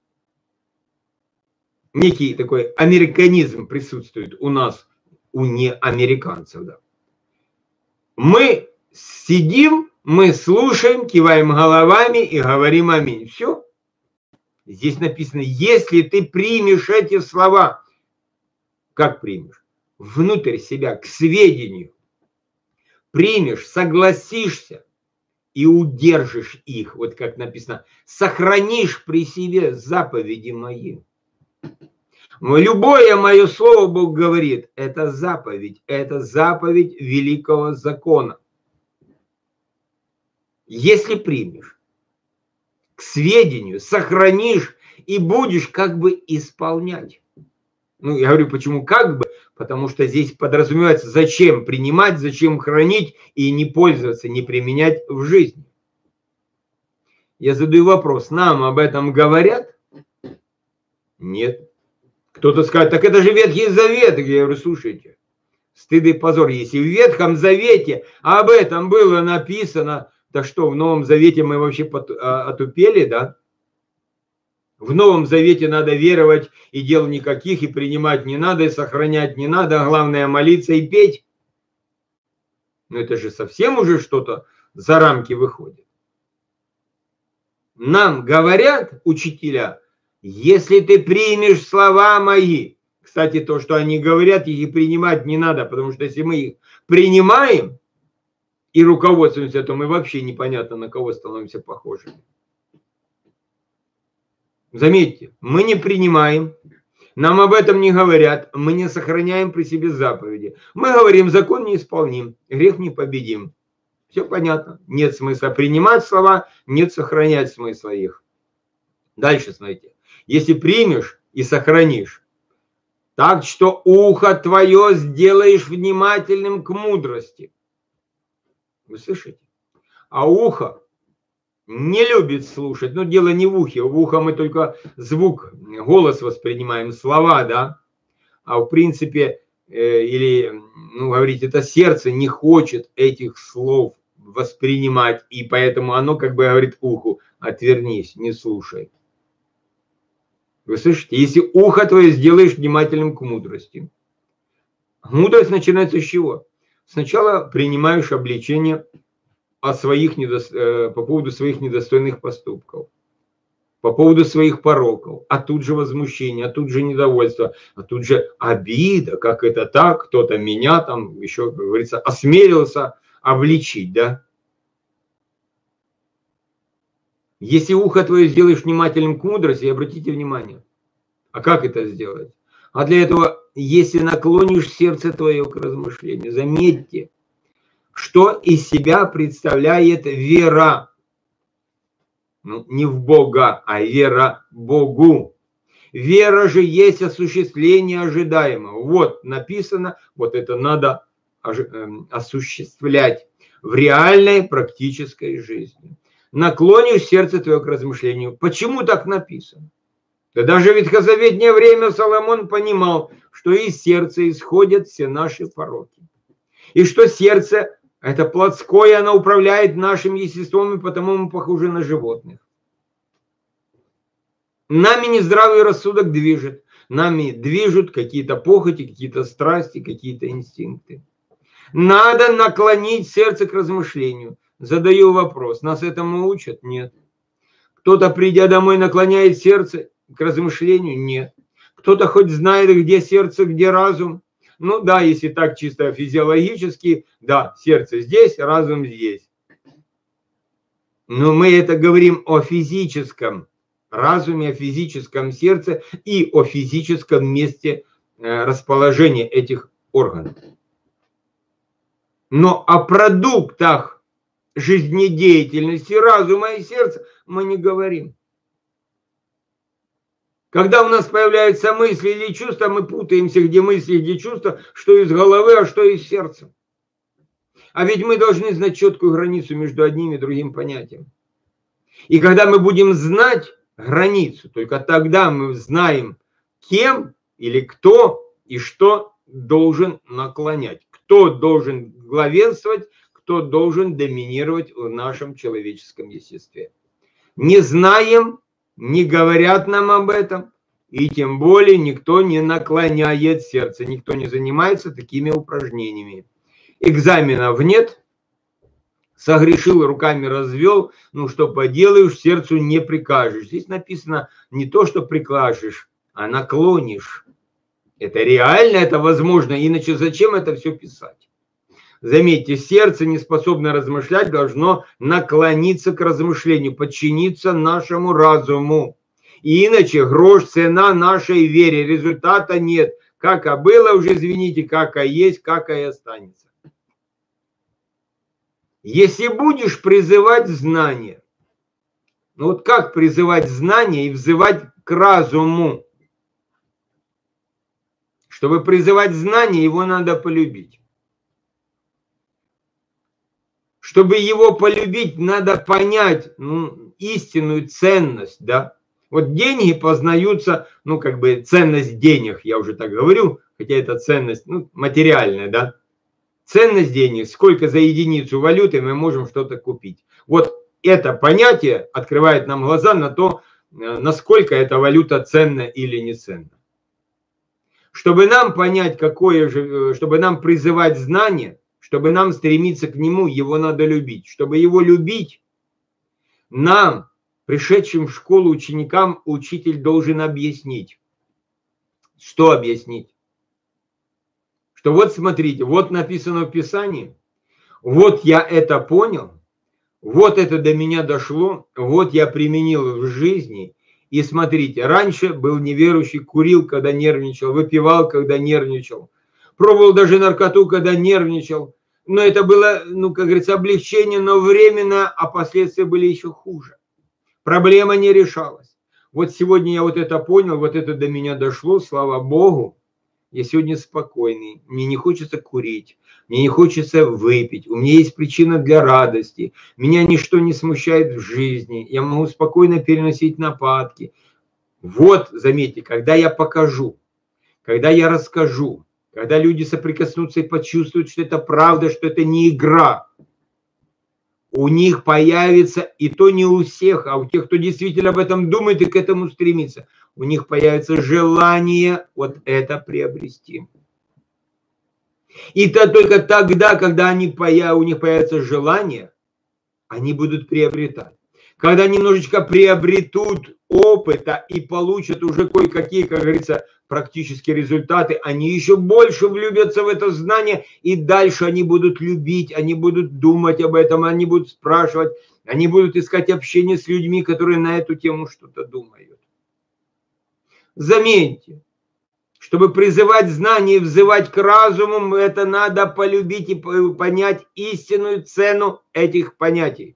Некий такой американизм присутствует у нас, у неамериканцев, да. Мы сидим, мы слушаем, киваем головами и говорим аминь. Все. Здесь написано, если ты примешь эти слова, как примешь? Внутрь себя, к сведению. Примешь, согласишься и удержишь их. Вот как написано, сохранишь при себе заповеди мои. Любое мое слово, Бог говорит, это заповедь, это заповедь великого закона. Если примешь, к сведению, сохранишь и будешь как бы исполнять. Ну, я говорю, почему как бы? Потому что здесь подразумевается, зачем принимать, зачем хранить и не пользоваться, не применять в жизни. Я задаю вопрос, нам об этом говорят? Нет. Кто-то скажет, так это же Ветхий Завет. Я говорю, слушайте, стыд и позор. Если в Ветхом Завете об этом было написано, Так что, в Новом Завете мы вообще отупели, да? В Новом Завете надо веровать, и дел никаких, и принимать не надо, и сохранять не надо, а главное молиться и петь. Но это же совсем уже что-то за рамки выходит. Нам говорят учителя, если ты примешь слова мои, кстати, то, что они говорят, их и принимать не надо, потому что если мы их принимаем и руководствуемся, то мы вообще непонятно на кого становимся похожими. Заметьте, мы не принимаем, нам об этом не говорят, мы не сохраняем при себе заповеди. Мы говорим, закон не исполним, грех не победим. Все понятно. Нет смысла принимать слова, нет сохранять смысла их. Дальше смотрите. Если примешь и сохранишь, так что ухо твое сделаешь внимательным к мудрости. Вы слышите? А ухо не любит слушать. Но дело не в ухе. В ухо мы только звук, голос воспринимаем, слова, да. А в принципе, э, или, ну, говорить, это сердце не хочет этих слов воспринимать. И поэтому оно как бы говорит уху, отвернись, не слушай. Вы слышите? Если ухо твое сделаешь внимательным к мудрости. Мудрость начинается с чего? Сначала принимаешь обличение о своих недо... по поводу своих недостойных поступков, по поводу своих пороков, а тут же возмущение, а тут же недовольство, а тут же обида, как это так, кто-то меня там еще, как говорится, осмелился обличить, да? Если ухо твое сделаешь внимательным к мудрости, обратите внимание, а как это сделать? А для этого, если наклонишь сердце твое к размышлению, заметьте, что из себя представляет вера. Ну, не в Бога, а вера Богу. Вера же есть осуществление ожидаемого. Вот написано, вот это надо осуществлять в реальной практической жизни. Наклонишь сердце твое к размышлению. Почему так написано? Да даже в ветхозаветнее время Соломон понимал, что из сердца исходят все наши пороки. И что сердце это плотское, оно управляет нашим естеством, и потому мы похожи на животных. Нами нездравый рассудок движет. Нами движут какие-то похоти, какие-то страсти, какие-то инстинкты. Надо наклонить сердце к размышлению. Задаю вопрос. Нас этому учат? Нет. Кто-то, придя домой, наклоняет сердце к размышлению? Нет. Кто-то хоть знает, где сердце, где разум? Ну да, если так чисто физиологически, да, сердце здесь, разум здесь. Но мы это говорим о физическом разуме, о физическом сердце и о физическом месте расположения этих органов. Но о продуктах жизнедеятельности разума и сердца мы не говорим. Когда у нас появляются мысли или чувства, мы путаемся, где мысли, где чувства, что из головы, а что из сердца. А ведь мы должны знать четкую границу между одним и другим понятием. И когда мы будем знать границу, только тогда мы знаем, кем или кто и что должен наклонять, кто должен главенствовать, кто должен доминировать в нашем человеческом естестве. Не знаем, не говорят нам об этом, и тем более никто не наклоняет сердце, никто не занимается такими упражнениями. Экзаменов нет, согрешил, руками развел, ну что поделаешь, сердцу не прикажешь. Здесь написано не то, что прикажешь, а наклонишь. Это реально, это возможно, иначе зачем это все писать? Заметьте, сердце, не способное размышлять, должно наклониться к размышлению, подчиниться нашему разуму. И иначе грош цена нашей вере, результата нет. Как а было уже, извините, как а есть, как а и останется. Если будешь призывать знание, ну вот как призывать знание и взывать к разуму? Чтобы призывать знание, его надо полюбить. Чтобы его полюбить, надо понять, ну, истинную ценность, да. Вот деньги познаются, ну, как бы ценность денег, я уже так говорю, хотя это ценность, ну, материальная, да. ценность денег, сколько за единицу валюты мы можем что-то купить. Вот это понятие открывает нам глаза на то, насколько эта валюта ценна или не ценна. Чтобы нам понять, какое же, чтобы нам призывать знание, чтобы нам стремиться к нему, его надо любить. Чтобы его любить, нам, пришедшим в школу ученикам, учитель должен объяснить. Что объяснить? Что вот смотрите, вот написано в Писании, вот я это понял, вот это до меня дошло, вот я применил в жизни. И смотрите, раньше был неверующий, курил, когда нервничал, выпивал, когда нервничал, пробовал даже наркоту, когда нервничал. Но это было, ну, как говорится, облегчение, но временно, а последствия были еще хуже. Проблема не решалась. Вот сегодня я вот это понял, вот это до меня дошло, слава Богу. Я сегодня спокойный, мне не хочется курить, мне не хочется выпить, у меня есть причина для радости, меня ничто не смущает в жизни, я могу спокойно переносить нападки. Вот, заметьте, когда я покажу, когда я расскажу, когда люди соприкоснутся и почувствуют, что это правда, что это не игра, у них появится, и то не у всех, а у тех, кто действительно об этом думает и к этому стремится, у них появится желание вот это приобрести. И то только тогда, когда они появ... у них появится желание, они будут приобретать. Когда немножечко приобретут опыта и получат уже кое-какие, как говорится, практические результаты, они еще больше влюбятся в это знание, и дальше они будут любить, они будут думать об этом, они будут спрашивать, они будут искать общение с людьми, которые на эту тему что-то думают. Заметьте, чтобы призывать знания и взывать к разуму, это надо полюбить и понять истинную цену этих понятий.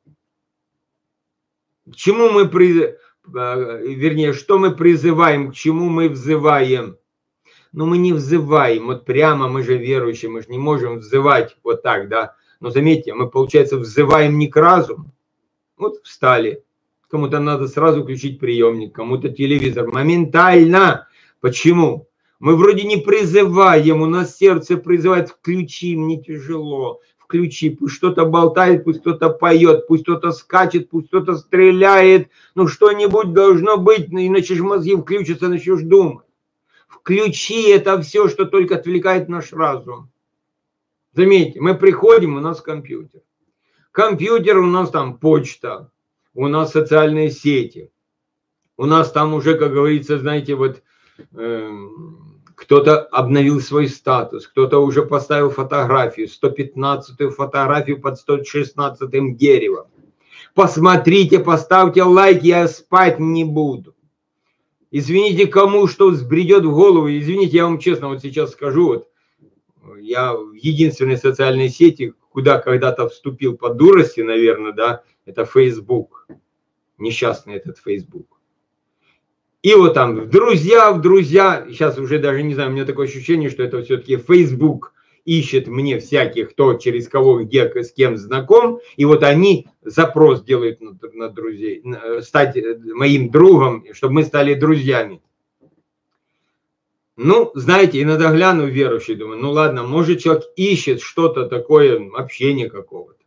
К чему мы, приз... вернее, что мы призываем, к чему мы взываем? Но мы не взываем, вот прямо, мы же верующие, мы же не можем взывать вот так, да. Но заметьте, мы, получается, взываем не к разуму. Вот встали. Кому-то надо сразу включить приемник, кому-то телевизор. Моментально. Почему? Мы вроде не призываем, у нас сердце призывает: включи, мне тяжело, включи, пусть что-то болтает, пусть кто-то поет, пусть кто-то скачет, пусть кто-то стреляет, ну что-нибудь должно быть, иначе же мозги включатся, начнешь думать. Включи, это все, что только отвлекает наш разум. Заметьте, мы приходим, у нас компьютер. Компьютер, у нас там почта. У нас социальные сети, у нас там уже, как говорится, знаете, вот э, кто-то обновил свой статус, кто-то уже поставил фотографию, сто пятнадцатую фотографию под сто шестнадцатым деревом. Посмотрите, поставьте лайк, я спать не буду. Извините, кому что взбредет в голову, извините, я вам честно вот сейчас скажу, вот я в единственной социальной сети, куда когда-то вступил по дурости, наверное, да, это Facebook. Несчастный этот Facebook. И вот там в друзья, в друзья, сейчас уже даже не знаю, у меня такое ощущение, что это все-таки Facebook ищет мне всяких, кто через кого, где, с кем знаком, и вот они запрос делают на, на друзей, стать моим другом, чтобы мы стали друзьями. Ну, знаете, иногда гляну верующий, думаю, ну ладно, может человек ищет что-то такое, общение какого-то.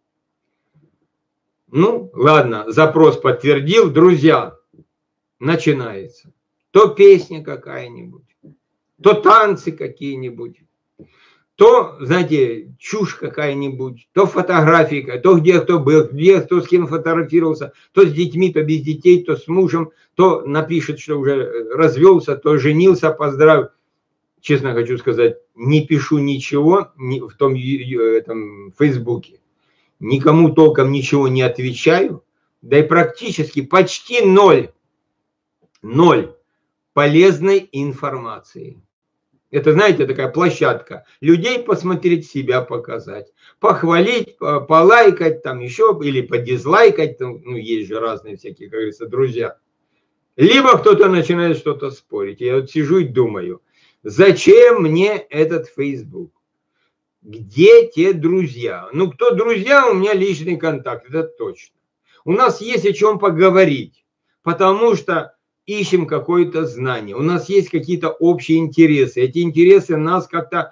Ну, ладно, запрос подтвердил, друзья, начинается. То песня какая-нибудь, то танцы какие-нибудь, то, знаете, чушь какая-нибудь, то фотографии, то где кто был, где кто с кем фотографировался, то с детьми, то без детей, то с мужем, то напишет, что уже развелся, то женился, поздравил. Честно хочу сказать, не пишу ничего в том этом Фейсбуке. Никому толком ничего не отвечаю, да и практически почти ноль, ноль полезной информации. Это, знаете, такая площадка. Людей посмотреть, себя показать, похвалить, полайкать, там еще, или подизлайкать, там, ну, есть же разные всякие, как говорится, друзья. Либо кто-то начинает что-то спорить. Я вот сижу и думаю, зачем мне этот Facebook? Где те друзья? Ну, кто друзья, у меня личный контакт, это точно. У нас есть о чем поговорить, потому что ищем какое-то знание. У нас есть какие-то общие интересы. Эти интересы нас как-то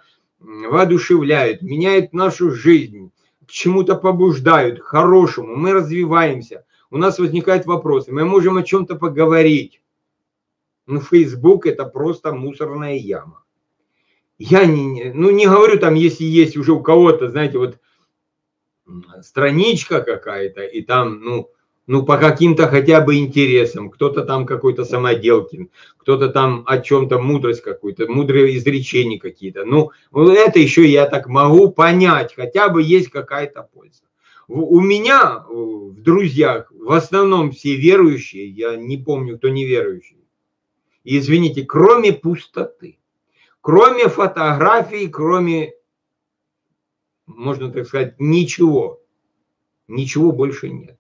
воодушевляют, меняют нашу жизнь, к чему-то побуждают, к хорошему. Мы развиваемся, у нас возникают вопросы, мы можем о чем-то поговорить. Ну, Facebook – это просто мусорная яма. Я не, ну, не говорю там, если есть уже у кого-то, знаете, вот страничка какая-то, и там, ну, ну по каким-то хотя бы интересам, кто-то там какой-то Самоделкин, кто-то там о чем-то мудрость какую-то, мудрые изречения какие-то. Ну, вот это еще я так могу понять, хотя бы есть какая-то польза. У меня в друзьях в основном все верующие, я не помню, кто не верующий. И, извините, кроме пустоты, кроме фотографий, кроме, можно так сказать, ничего, ничего больше нет.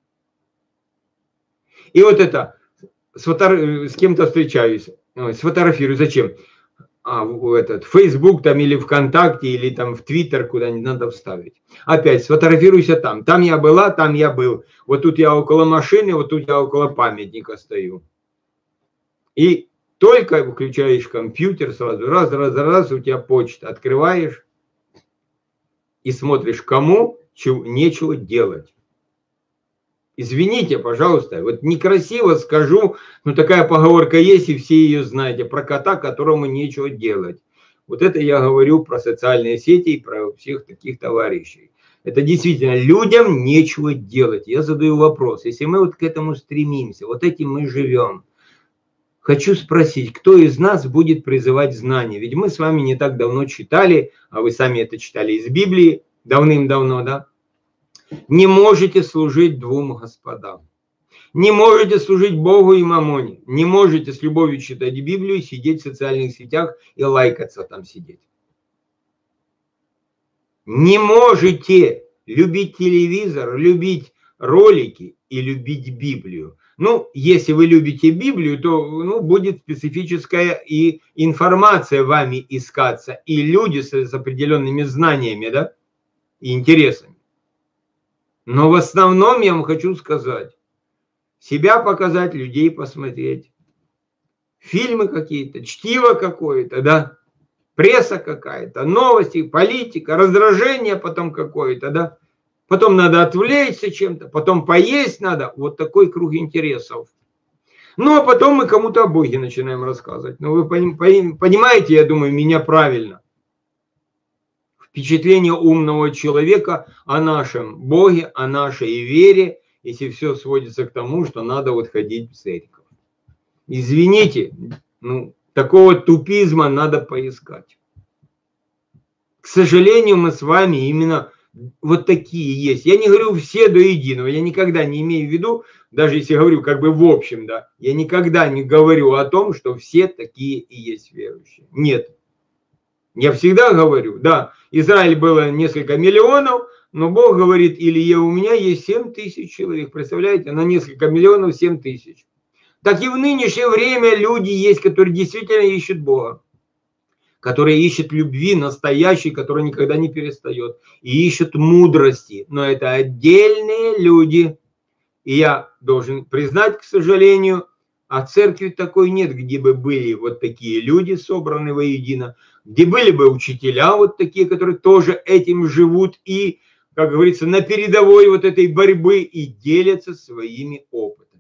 И вот это, с, фото, с кем-то встречаюсь, сфотографирую, зачем? А, в этот, Facebook там или ВКонтакте, или там в Твиттер куда-нибудь надо вставить. Опять сфотографируйся там. Там я была, там я был. Вот тут я около машины, вот тут я около памятника стою. И только выключаешь компьютер сразу, раз, раз, раз, у тебя почта. Открываешь и смотришь, кому чего, нечего делать. Извините, пожалуйста, вот некрасиво скажу, но такая поговорка есть, и все ее знаете, про кота, которому нечего делать. Вот это я говорю про социальные сети и про всех таких товарищей. Это действительно, людям нечего делать. Я задаю вопрос, если мы вот к этому стремимся, вот этим мы живем, хочу спросить, кто из нас будет призывать знания? Ведь мы с вами не так давно читали, а вы сами это читали из Библии, давным-давно, да? Не можете служить двум господам. Не можете служить Богу и мамоне. Не можете с любовью читать Библию, сидеть в социальных сетях и лайкаться там сидеть. Не можете любить телевизор, любить ролики и любить Библию. Ну, если вы любите Библию, то ну, будет специфическая и информация вами искаться, и люди с, с определенными знаниями, да, и интересами. Но в основном я вам хочу сказать, себя показать, людей посмотреть, фильмы какие-то, чтиво какое-то, да, пресса какая-то, новости, политика, раздражение потом какое-то, да, потом надо отвлечься чем-то, потом поесть надо, вот такой круг интересов. Ну, а потом мы кому-то о Боге начинаем рассказывать. Ну, вы понимаете, я думаю, меня правильно. Впечатление умного человека о нашем Боге, о нашей вере, если все сводится к тому, что надо вот ходить в церковь. Извините, ну, такого тупизма надо поискать. К сожалению, мы с вами именно вот такие есть. Я не говорю все до единого, я никогда не имею в виду, даже если говорю как бы в общем, да, я никогда не говорю о том, что все такие и есть верующие. Нет. Я всегда говорю, да, Израиль было несколько миллионов, но Бог говорит, Илья, у меня есть семь тысяч человек. Представляете, на несколько миллионов семь тысяч. Так и в нынешнее время люди есть, которые действительно ищут Бога, которые ищут любви настоящей, которая никогда не перестает, и ищут мудрости. Но это отдельные люди. И я должен признать, к сожалению, а церкви такой нет, где бы были вот такие люди, собраны воедино, где были бы учителя вот такие, которые тоже этим живут и, как говорится, на передовой вот этой борьбы и делятся своими опытами.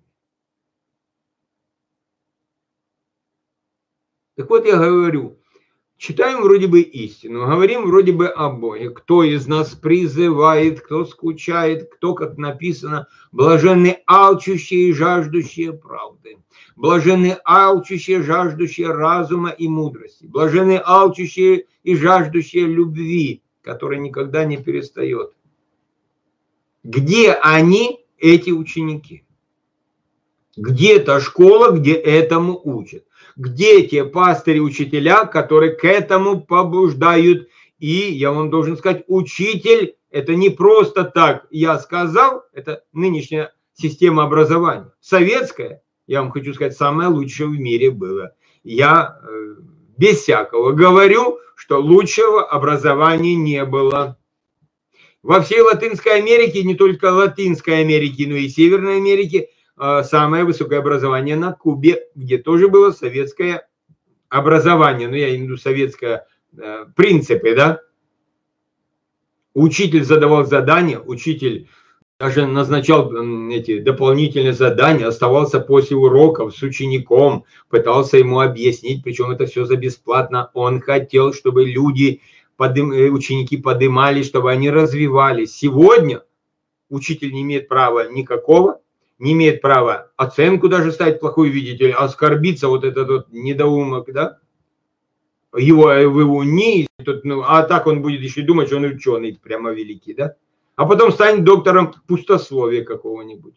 Так вот я говорю, читаем вроде бы истину, говорим вроде бы о Боге. Кто из нас призывает, кто скучает, кто, как написано, блаженны алчущие и жаждущие правды. Блаженны алчущие, жаждущие разума и мудрости. Блаженны алчущие и жаждущие любви, которая никогда не перестает. Где они, эти ученики? Где та школа, где этому учат? Где те пастыри, учителя, которые к этому побуждают? И я вам должен сказать, учитель, это не просто так, я сказал, это нынешняя система образования. Советская, я вам хочу сказать, самое лучшее в мире было. Я э, без всякого говорю, что лучшего образования не было. Во всей Латинской Америке, не только Латинской Америке, но и Северной Америке, самое высокое образование на Кубе, где тоже было советское образование. Ну, я имею в виду советское принципы, да? Учитель задавал задания, учитель даже назначал эти дополнительные задания, оставался после уроков с учеником, пытался ему объяснить, причем это все за бесплатно. Он хотел, чтобы люди, подым, ученики подымались, чтобы они развивались. Сегодня учитель не имеет права никакого, не имеет права оценку даже ставить плохую, видите, оскорбиться вот этот вот недоумок, да? Его, его не, ну, а так он будет еще думать, что он ученый прямо великий, да? А потом станет доктором пустословия какого-нибудь.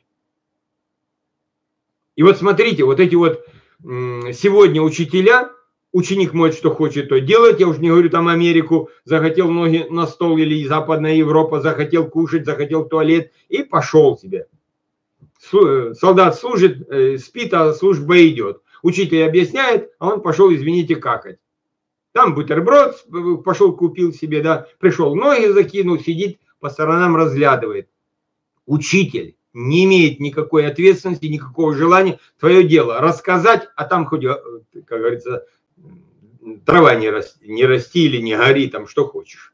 И вот смотрите, вот эти вот сегодня учителя, ученик может что хочет, то делать, я уже не говорю там Америку, захотел ноги на стол, или Западная Европа, захотел кушать, захотел в туалет и пошел себе. Солдат служит, спит, а служба идет. Учитель объясняет, а он пошел, извините, какать. Там бутерброд пошел, купил себе, да, пришел, ноги закинул, сидит, по сторонам разглядывает. Учитель не имеет никакой ответственности, никакого желания. Твое дело рассказать, а там хоть, как говорится, трава не расти, не расти или не гори, там что хочешь.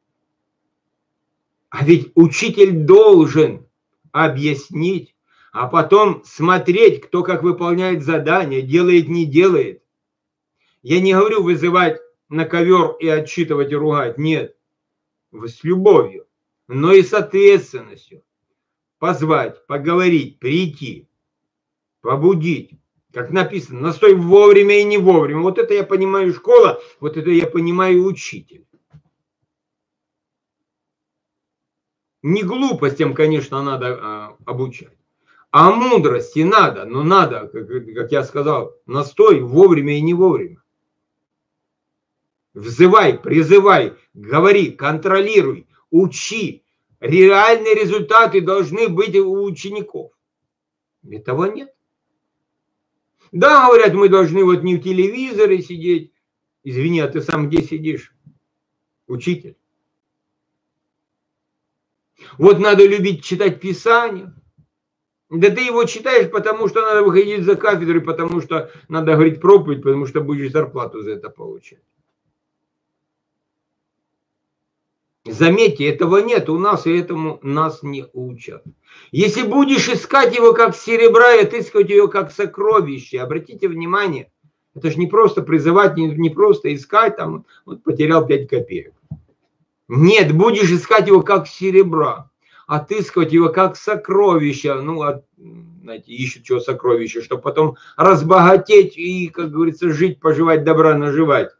А ведь учитель должен объяснить, а потом смотреть, кто как выполняет задание, делает, не делает. Я не говорю вызывать на ковер и отчитывать и ругать, нет, с любовью, но и с ответственностью. Позвать, поговорить, прийти, побудить. Как написано, настой вовремя и не вовремя. Вот это я понимаю школа, вот это я понимаю учитель. Не глупостям, конечно, надо а, обучать, а мудрости надо, но надо, как, как я сказал, настой вовремя и не вовремя. Взывай, призывай, говори, контролируй, учи. Реальные результаты должны быть у учеников. Этого нет. Да, говорят, мы должны вот не в телевизоре сидеть. Извини, а ты сам где сидишь? Учитель. Вот надо любить читать Писание. Да ты его читаешь, потому что надо выходить за кафедрой, потому что надо говорить проповедь, потому что будешь зарплату за это получать. Заметьте, этого нет у нас, и этому нас не учат. Если будешь искать его как серебра и отыскивать его как сокровище, обратите внимание, это же не просто призывать, не, не просто искать, там, вот потерял пять копеек. Нет, будешь искать его как серебра, отыскивать его как сокровище, ну, от, знаете, ищут чего сокровища, чтобы потом разбогатеть и, как говорится, жить, поживать, добра наживать.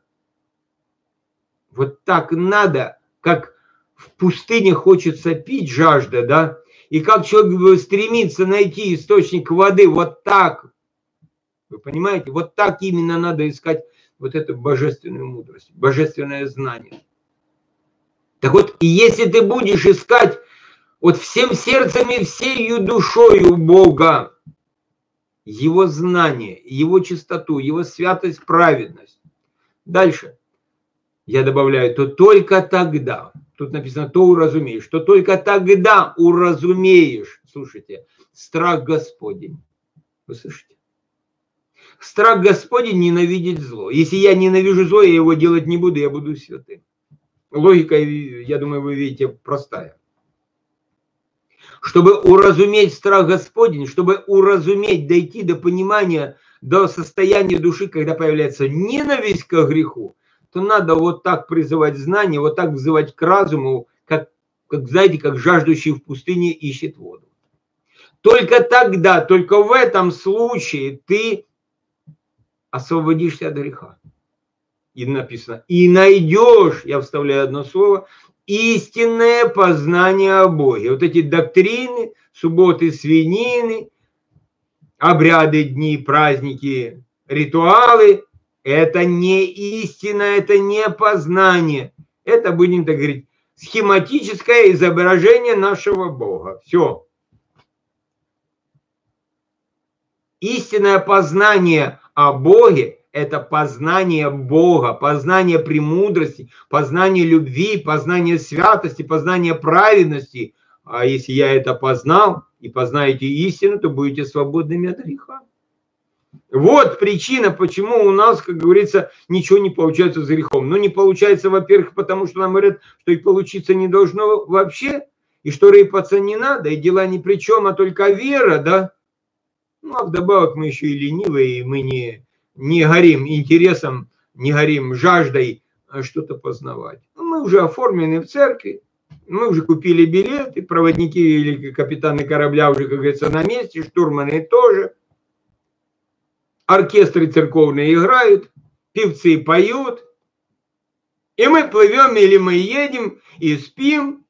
Вот так надо. Как в пустыне хочется пить, жажда, да, и как человек стремится найти источник воды, вот так, вы понимаете, вот так именно надо искать вот эту божественную мудрость, божественное знание. Так вот, и если ты будешь искать вот всем сердцем и всею душой у Бога, Его знание, Его чистоту, Его святость, праведность, дальше я добавляю, то только тогда, тут написано, то уразумеешь, то только тогда уразумеешь, слушайте, страх Господень. Вы слышите? Страх Господень ненавидеть зло. Если я ненавижу зло, я его делать не буду, я буду святым. Логика, я думаю, вы видите, простая. Чтобы уразуметь страх Господень, чтобы уразуметь, дойти до понимания, до состояния души, когда появляется ненависть к греху, то надо вот так призывать знания, вот так взывать к разуму, как, как, знаете, как жаждущий в пустыне ищет воду. Только тогда, только в этом случае ты освободишься от греха. И написано, и найдешь, я вставляю одно слово, истинное познание о Боге. Вот эти доктрины, субботы, свинины, обряды, дни, праздники, ритуалы, это не истина, это не познание. Это, будем так говорить, схематическое изображение нашего Бога. Все. Истинное познание о Боге – это познание Бога, познание премудрости, познание любви, познание святости, познание праведности. А если я это познал и познаете истину, то будете свободными от греха. Вот причина, почему у нас, как говорится, ничего не получается с грехом. Ну, не получается, во-первых, потому что нам говорят, что и получиться не должно вообще, и что рыпаться не надо, и дела ни при чем, а только вера, да. Ну, а вдобавок мы еще и ленивые, и мы не, не горим интересом, не горим жаждой что-то познавать. Мы уже оформлены в церкви, мы уже купили билеты, проводники или капитаны корабля уже, как говорится, на месте, штурманы тоже. Оркестры церковные играют, певцы поют, и мы плывем или мы едем и спим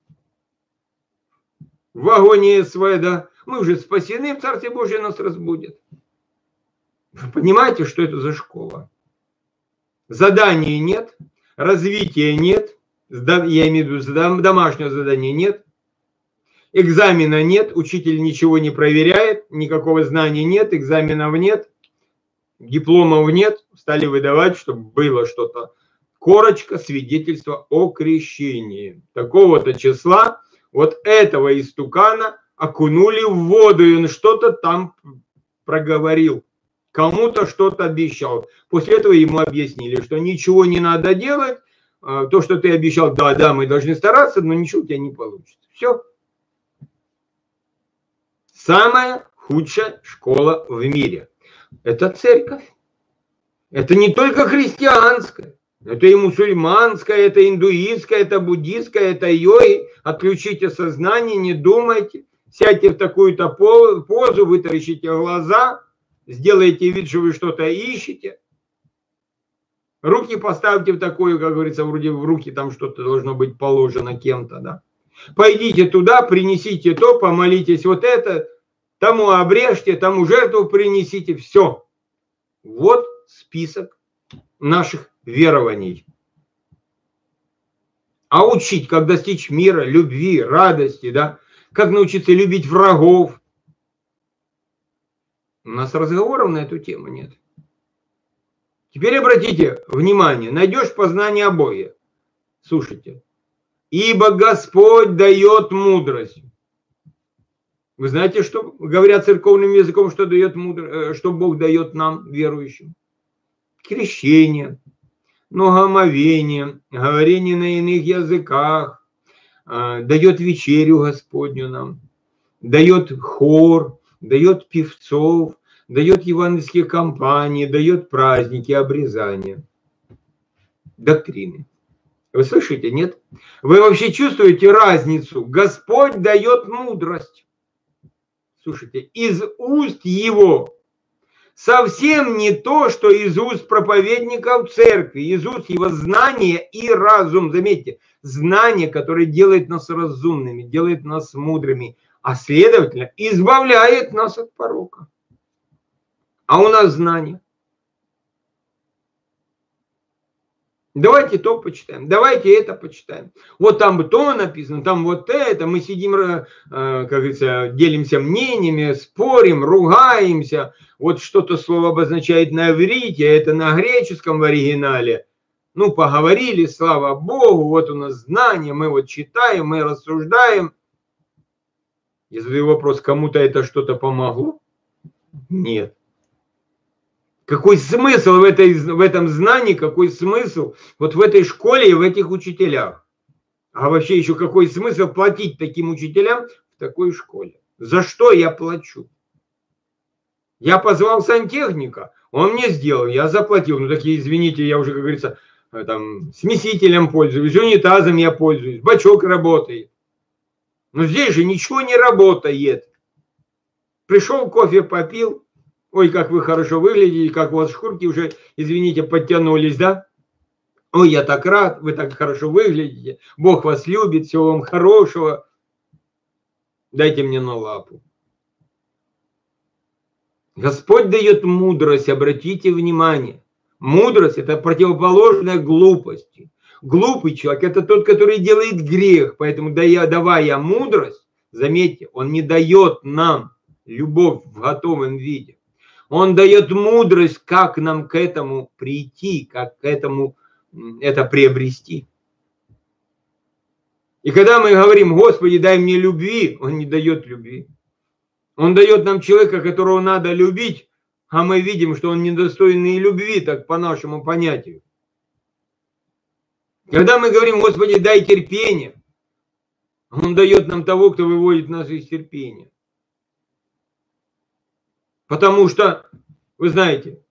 в вагоне СВ, да, мы уже спасены, в Царстве Божьем нас разбудят. Вы понимаете, что это за школа? Заданий нет, развития нет, я имею в виду, домашнего задания нет, экзамена нет, учитель ничего не проверяет, никакого знания нет, экзаменов нет. Дипломов нет, стали выдавать, чтобы было что-то. Корочка, свидетельство о крещении. Такого-то числа вот этого истукана окунули в воду, и он что-то там проговорил. Кому-то что-то обещал. После этого ему объяснили, что ничего не надо делать. То, что ты обещал, да, да, мы должны стараться, но ничего у тебя не получится. Все. Самая худшая школа в мире. Это церковь. Это не только христианская. Это и мусульманская, это индуистская, это буддистская, это йоги. Отключите сознание, не думайте. Сядьте в такую-то позу, вытаращите глаза, сделайте вид, что вы что-то ищете. Руки поставьте в такую, как говорится, вроде в руки там что-то должно быть положено кем-то, да. Пойдите туда, принесите то, помолитесь вот это, тому обрежьте, тому жертву принесите, все. Вот список наших верований. А учить, как достичь мира, любви, радости, да, как научиться любить врагов. У нас разговоров на эту тему нет. Теперь обратите внимание, найдешь познание о Боге. Слушайте. Ибо Господь дает мудрость. Вы знаете, что говорят церковным языком, что дает мудр... что Бог дает нам, верующим? Крещение, многомовение, говорение на иных языках, дает вечерю Господню нам, дает хор, дает певцов, дает евангельские компании, дает праздники, обрезания, доктрины. Вы слышите, нет? Вы вообще чувствуете разницу? Господь дает мудрость. Слушайте, из уст его совсем не то, что из уст проповедников церкви, из уст его знания и разум. Заметьте, знание, которое делает нас разумными, делает нас мудрыми, а следовательно избавляет нас от порока. А у нас знание. Давайте то почитаем, давайте это почитаем. Вот там бы то написано, там вот это. Мы сидим, как говорится, делимся мнениями, спорим, ругаемся. Вот что-то слово обозначает на иврите, а это на греческом в оригинале. Ну, поговорили, слава Богу, вот у нас знания, мы вот читаем, мы рассуждаем. Я задаю вопрос, кому-то это что-то помогло? Нет. Какой смысл в, этой, в этом знании, какой смысл вот в этой школе и в этих учителях? А вообще еще какой смысл платить таким учителям в такой школе? За что я плачу? Я позвал сантехника, он мне сделал, я заплатил. Ну такие, извините, я уже, как говорится, там, смесителем пользуюсь, унитазом я пользуюсь, бачок работает. Но здесь же ничего не работает. Пришел, кофе попил. Ой, как вы хорошо выглядите, как у вас шкурки уже, извините, подтянулись, да? Ой, я так рад, вы так хорошо выглядите. Бог вас любит, всего вам хорошего. Дайте мне на лапу. Господь дает мудрость, обратите внимание. Мудрость – это противоположная глупости. Глупый человек – это тот, который делает грех. Поэтому, давая мудрость, заметьте, он не дает нам любовь в готовом виде. Он дает мудрость, как нам к этому прийти, как к этому это приобрести. И когда мы говорим, Господи, дай мне любви, Он не дает любви. Он дает нам человека, которого надо любить, а мы видим, что он недостойный любви, так по нашему понятию. Когда мы говорим: Господи, дай терпение, Он дает нам того, кто выводит нас из терпения. Потому что, вы знаете,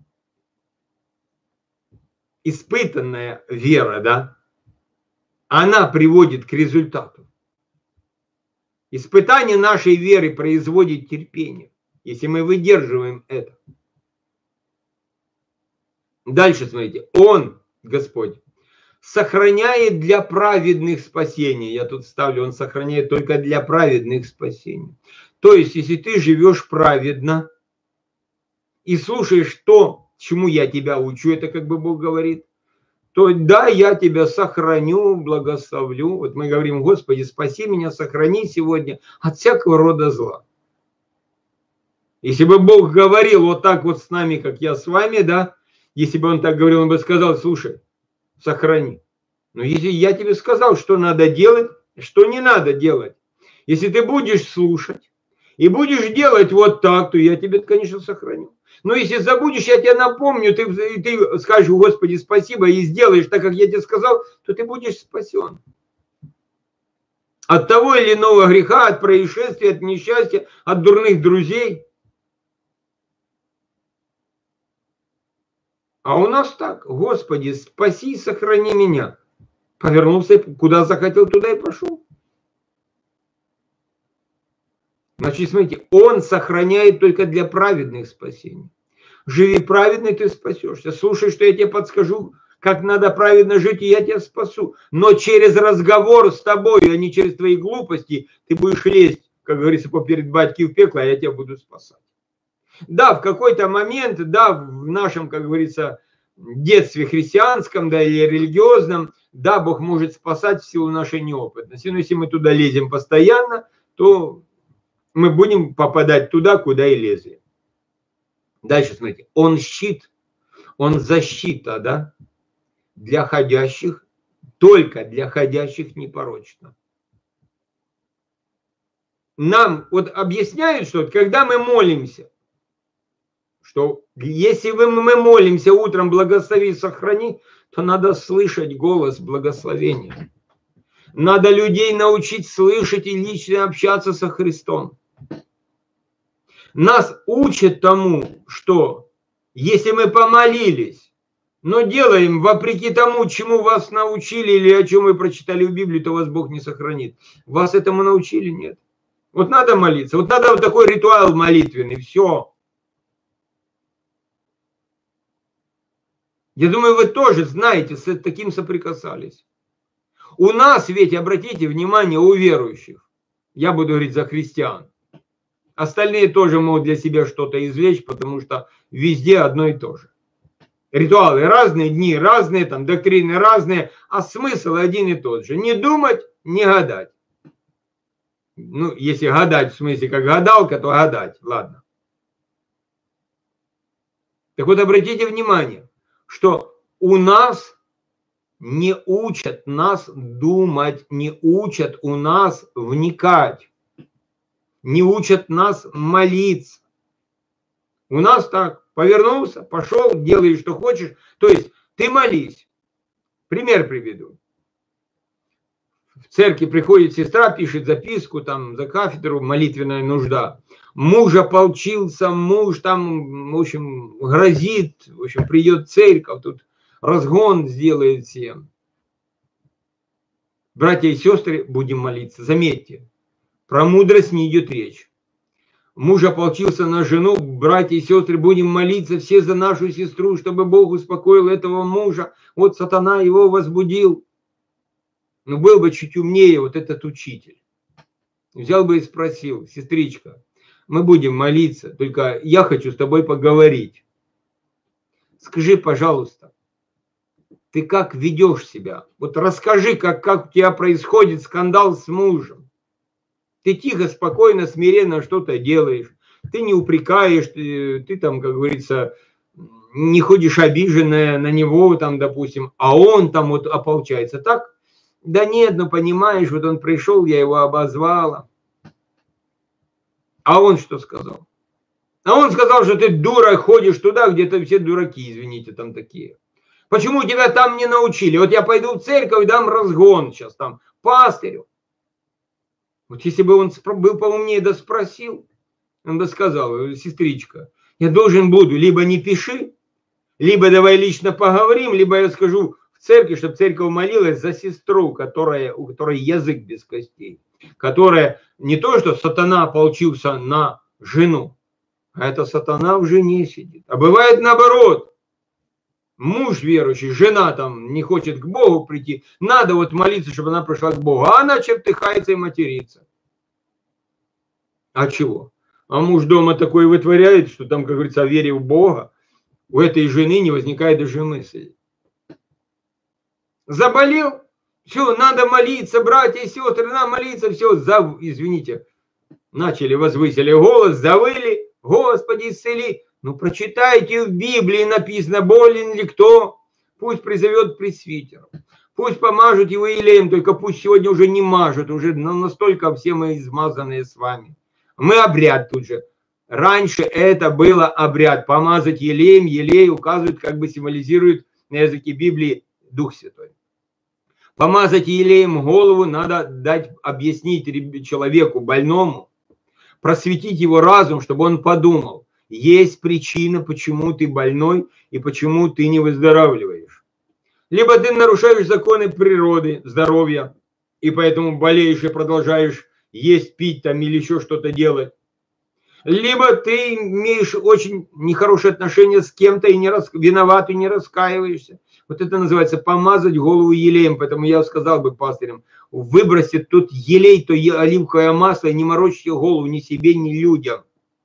испытанная вера, да, она приводит к результату. Испытание нашей веры производит терпение, если мы выдерживаем это. Дальше смотрите. Он, Господь, сохраняет для праведных спасение. Я тут ставлю, Он сохраняет только для праведных спасение. То есть, если ты живешь праведно и слушаешь то, чему я тебя учу, это как бы Бог говорит, то да, я тебя сохраню, благословлю. Вот мы говорим: Господи, спаси меня, сохрани сегодня от всякого рода зла. Если бы Бог говорил вот так вот с нами, как я с вами, да, если бы Он так говорил, Он бы сказал: слушай, сохрани. Но если я тебе сказал, что надо делать, что не надо делать, если ты будешь слушать и будешь делать вот так, то я тебя, конечно, сохраню. Но если забудешь, я тебе напомню, ты, ты скажешь: Господи, спасибо, и сделаешь так, как я тебе сказал, то ты будешь спасен. От того или иного греха, от происшествия, от несчастья, от дурных друзей. А у нас так: Господи, спаси, сохрани меня. Повернулся, куда захотел, туда и пошел. Значит, смотрите, Он сохраняет только для праведных спасений. Живи праведно, и ты спасешься. Слушай, что я тебе подскажу, как надо праведно жить, и я тебя спасу. Но через разговор с тобой, а не через твои глупости, ты будешь лезть, как говорится, поперед батьки в пекло, а я тебя буду спасать. Да, в какой-то момент, да, в нашем, как говорится, детстве христианском, да, или религиозном, да, Бог может спасать в силу нашей неопытности. Но если мы туда лезем постоянно, то мы будем попадать туда, куда и лезли. Дальше смотрите. Он щит, Он защита, да, для ходящих, только для ходящих непорочно. Нам вот объясняют, что когда мы молимся, что если мы молимся утром: благослови, сохрани, то надо слышать голос благословения. Надо людей научить слышать и лично общаться со Христом. Нас учат тому, что если мы помолились, но делаем вопреки тому, чему вас научили или о чем вы прочитали в Библии, то вас Бог не сохранит. Вас этому научили? Нет. Вот надо молиться, вот надо вот такой ритуал молитвенный, все. Я думаю, вы тоже знаете, с таким соприкасались. У нас ведь, обратите внимание, у верующих, я буду говорить за христиан, остальные тоже могут для себя что-то извлечь, потому что везде одно и то же. Ритуалы разные, дни разные, там доктрины разные, а смысл один и тот же. Не думать, не гадать. Ну, если гадать, в смысле как гадалка, то гадать, ладно. Так вот, обратите внимание, что у нас не учат нас думать, не учат у нас вникать, не учат нас молиться. У нас так: повернулся, пошел, делай, что хочешь. То есть ты молись. Пример приведу. В церкви приходит сестра, пишет записку там за кафедру, молитвенная нужда. Муж ополчился, муж там, в общем, грозит, в общем, придет в церковь, тут разгон сделает всем. Братья и сестры, будем молиться. Заметьте, про мудрость не идет речь. Муж ополчился на жену, братья и сестры, будем молиться все за нашу сестру, чтобы Бог успокоил этого мужа. Вот сатана его возбудил. Но был бы чуть умнее вот этот учитель. Взял бы и спросил: сестричка, мы будем молиться, только я хочу с тобой поговорить. Скажи, пожалуйста, ты как ведешь себя? Вот расскажи, как, как у тебя происходит скандал с мужем. Ты тихо, спокойно, смиренно что-то делаешь. Ты не упрекаешь, ты, ты там, как говорится, не ходишь обиженная на него, там, допустим, а он там вот ополчается. Так? Да нет, ну понимаешь, вот он пришел, я его обозвала. А он что сказал? А он сказал, что ты дура, ходишь туда, где-то все дураки, извините, там такие. Почему тебя там не научили? Вот я пойду в церковь и дам разгон сейчас там пастырю. Вот если бы он был поумнее, да спросил, он бы сказал: сестричка, я должен буду, либо не пиши, либо давай лично поговорим, либо я скажу в церкви, чтобы церковь молилась за сестру, которая, у которой язык без костей, которая не то, что сатана ополчился на жену, а это сатана в жене сидит. А бывает наоборот. Муж верующий, жена там не хочет к Богу прийти, надо вот молиться, чтобы она пришла к Богу, а она чертыхается и матерится. А чего? А муж дома такой вытворяет, что там, как говорится, о вере в Бога, у этой жены не возникает даже мысли. Заболел? Все, надо молиться, братья и сестры, надо молиться, все, зав... извините, начали, возвысили голос, завыли, Господи, исцели. Ну, прочитайте в Библии написано, болен ли кто, пусть призовет пресвитеров, пусть помажут его елеем, только пусть сегодня уже не мажут, уже настолько все мы измазанные с вами. Мы обряд тут же. Раньше это было обряд, помазать елеем, елей указывает, как бы символизирует на языке Библии Дух Святой. Помазать елеем голову надо дать, объяснить человеку больному, просветить его разум, чтобы он подумал. Есть причина, почему ты больной и почему ты не выздоравливаешь. Либо ты нарушаешь законы природы, здоровья, и поэтому болеешь и продолжаешь есть, пить там или еще что-то делать. Либо ты имеешь очень нехорошие отношения с кем-то и не рас... виноват и не раскаиваешься. Вот это называется помазать голову елеем. Поэтому я сказал бы пастырям, выбросьте тут елей, то оливковое масло, и не морочьте голову ни себе, ни людям.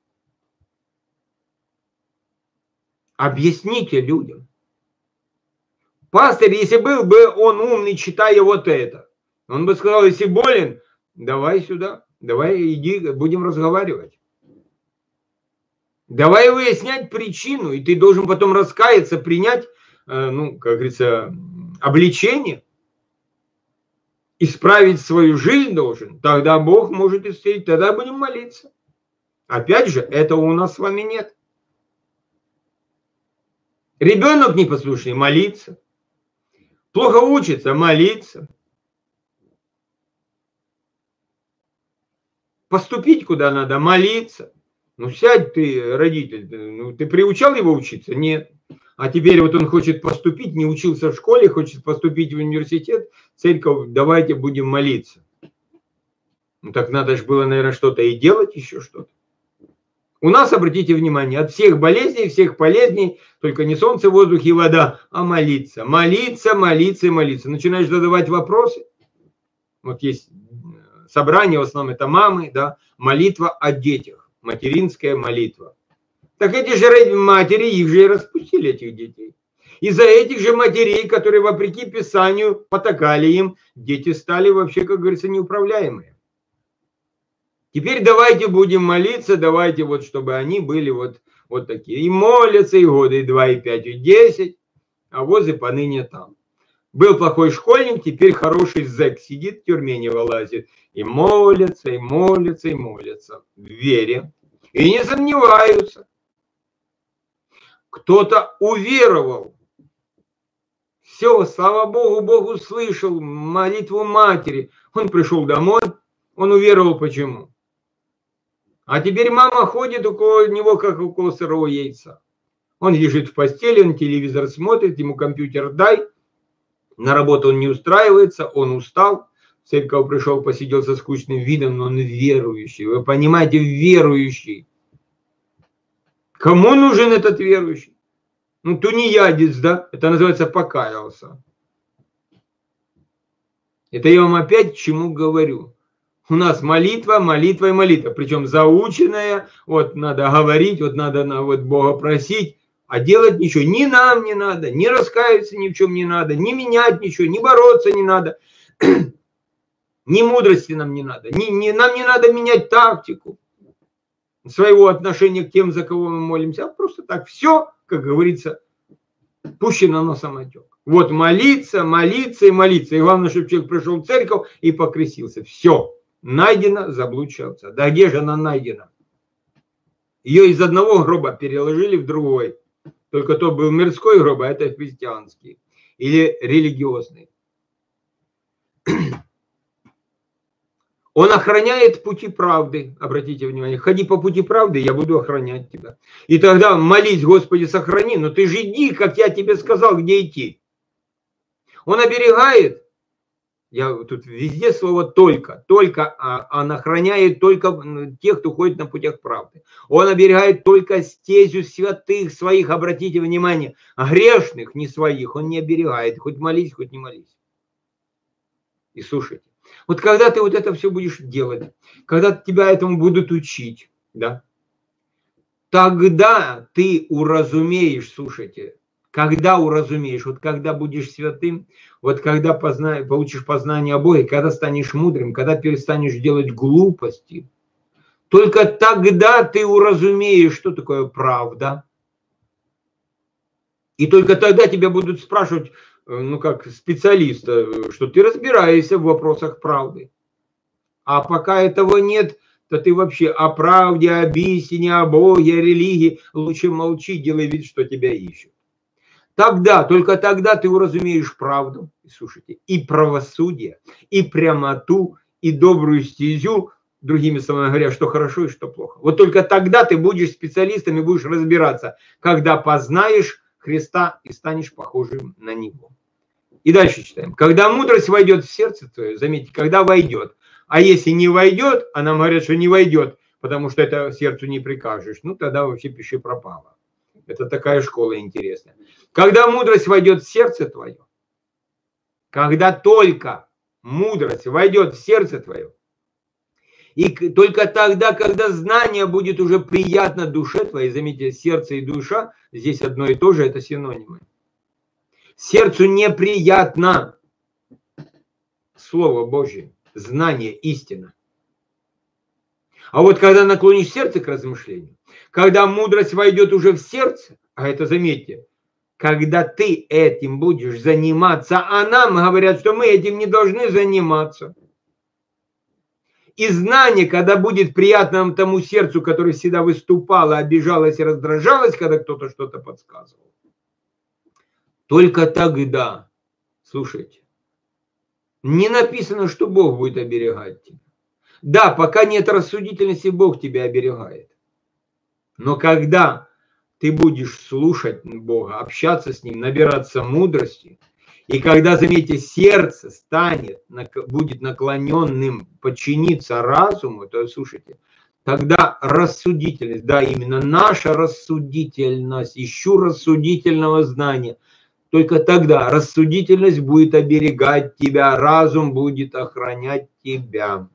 Объясните людям. Пастырь, если был бы он умный, читая вот это, он бы сказал: если болен, давай сюда, давай иди, будем разговаривать. Давай выяснять причину, и ты должен потом раскаяться, принять, ну, как говорится, обличение, исправить свою жизнь должен. Тогда Бог может исцелить, тогда будем молиться. Опять же, этого у нас с вами нет. Ребенок непослушный — молиться. Плохо учится — молиться. Поступить куда надо — молиться. Ну сядь ты, родитель, ну, ты приучал его учиться? Нет. А теперь вот он хочет поступить, не учился в школе, хочет поступить в университет, церковь, давайте будем молиться. Ну так надо же было, наверное, что-то и делать, еще что-то. У нас, обратите внимание, от всех болезней, всех болезней, только не солнце, воздух и вода, а молиться. Молиться, молиться и молиться. Начинаешь задавать вопросы. Вот есть собрание, в основном это мамы, да, молитва о детях, материнская молитва. Так эти же матери, их же и распустили, этих детей. Из-за этих же матерей, которые вопреки Писанию потакали им, дети стали вообще, как говорится, неуправляемые. Теперь давайте будем молиться, давайте вот, чтобы они были вот, вот такие. И молятся, и годы, и два, и пять, и десять, а возы поныне там. Был плохой школьник, теперь хороший зэк сидит, в тюрьме не вылазит. И молятся, и молятся, и молятся в вере. И не сомневаются. Кто-то уверовал. Все, слава Богу, Бог услышал молитву матери. Он пришел домой, он уверовал. Почему? А теперь мама ходит около него, как около сырого яйца. Он лежит в постели, он телевизор смотрит, ему компьютер дай. На работу он не устраивается, он устал. В церковь пришел, посидел со скучным видом, но он верующий. Вы понимаете, верующий. Кому нужен этот верующий? Ну, тунеядец, да? Это называется покаялся. Это я вам опять к чему говорю. У нас молитва, молитва и молитва. Причем заученная. Вот надо говорить, вот надо вот Бога просить. А делать ничего ни нам не надо, ни раскаяться ни в чем не надо, ни менять ничего, ни бороться не надо. Ни мудрости нам не надо. Ни, ни, нам не надо менять тактику своего отношения к тем, за кого мы молимся. А просто так все, как говорится, пущено на самотек. Вот молиться, молиться и молиться. И главное, чтобы человек пришел в церковь и покрестился. Все. Найдено заблудшая овца. Да где же она найдена? Ее из одного гроба переложили в другой. Только то был мирской гроб, а это христианский. Или религиозный. Он охраняет пути правды. Обратите внимание. Ходи по пути правды, я буду охранять тебя. И тогда молись, Господи, сохрани. Но ты же иди, как я тебе сказал, где идти. Он оберегает. Я тут везде слово только. Только он охраняет только тех, кто ходит на путях правды. Он оберегает только стезю святых своих. Обратите внимание. Грешных, не своих, он не оберегает. Хоть молись, хоть не молись. И слушайте. Вот когда ты вот это все будешь делать, когда тебя этому будут учить, да, тогда ты уразумеешь, слушайте, когда уразумеешь, вот когда будешь святым, вот когда позна... получишь познание о Боге, когда станешь мудрым, когда перестанешь делать глупости, только тогда ты уразумеешь, что такое правда. И только тогда тебя будут спрашивать, ну как специалиста, что ты разбираешься в вопросах правды. А пока этого нет, то ты вообще о правде, об истине, о Боге, о религии лучше молчи, делай вид, что тебя ищут. Тогда, только тогда ты уразумеешь правду, слушайте, и правосудие, и прямоту, и добрую стезю, другими словами говоря, что хорошо и что плохо. Вот только тогда ты будешь специалистом и будешь разбираться, когда познаешь Христа и станешь похожим на Него. И дальше читаем. Когда мудрость войдет в сердце твое, заметьте, когда войдет. А если не войдет, а нам говорят, что не войдет, потому что это сердцу не прикажешь, ну тогда вообще пиши пропало. Это такая школа интересная. Когда мудрость войдет в сердце твое, когда только мудрость войдет в сердце твое, и только тогда, когда знание будет уже приятно душе твоей, заметьте, сердце и душа, здесь одно и то же, это синонимы. Сердцу неприятно Слово Божье, знание, истина. А вот когда наклонишь сердце к размышлению, когда мудрость войдет уже в сердце, а это, заметьте, когда ты этим будешь заниматься, а нам говорят, что мы этим не должны заниматься. И знание, когда будет приятно тому сердцу, которое всегда выступало, обижалось и раздражалось, когда кто-то что-то подсказывал. Только тогда, слушайте, не написано, что Бог будет оберегать тебя. Да, пока нет рассудительности, Бог тебя оберегает. Но когда ты будешь слушать Бога, общаться с Ним, набираться мудрости, и когда, заметьте, сердце станет, будет наклоненным подчиниться разуму, то, слушайте, тогда рассудительность, да, именно наша рассудительность, ищу рассудительного знания, только тогда рассудительность будет оберегать тебя, разум будет охранять тебя.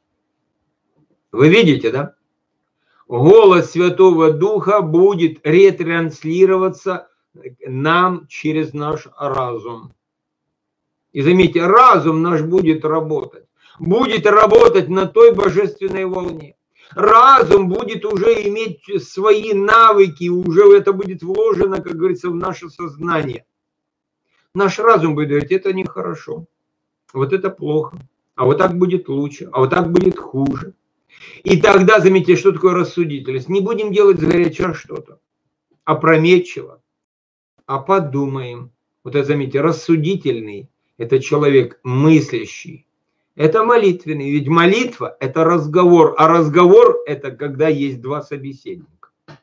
Вы видите, да? Голос Святого Духа будет ретранслироваться нам через наш разум. И заметьте, разум наш будет работать. Будет работать на той божественной волне. Разум будет уже иметь свои навыки, уже это будет вложено, как говорится, в наше сознание. Наш разум будет говорить, это нехорошо, вот это плохо, а вот так будет лучше, а вот так будет хуже. И тогда, заметьте, что такое рассудительность. Не будем делать сгоряча что-то, опрометчиво, а подумаем. Вот это, заметьте, рассудительный – это человек мыслящий. Это молитвенный, ведь молитва – это разговор, а разговор – это когда есть два собеседника.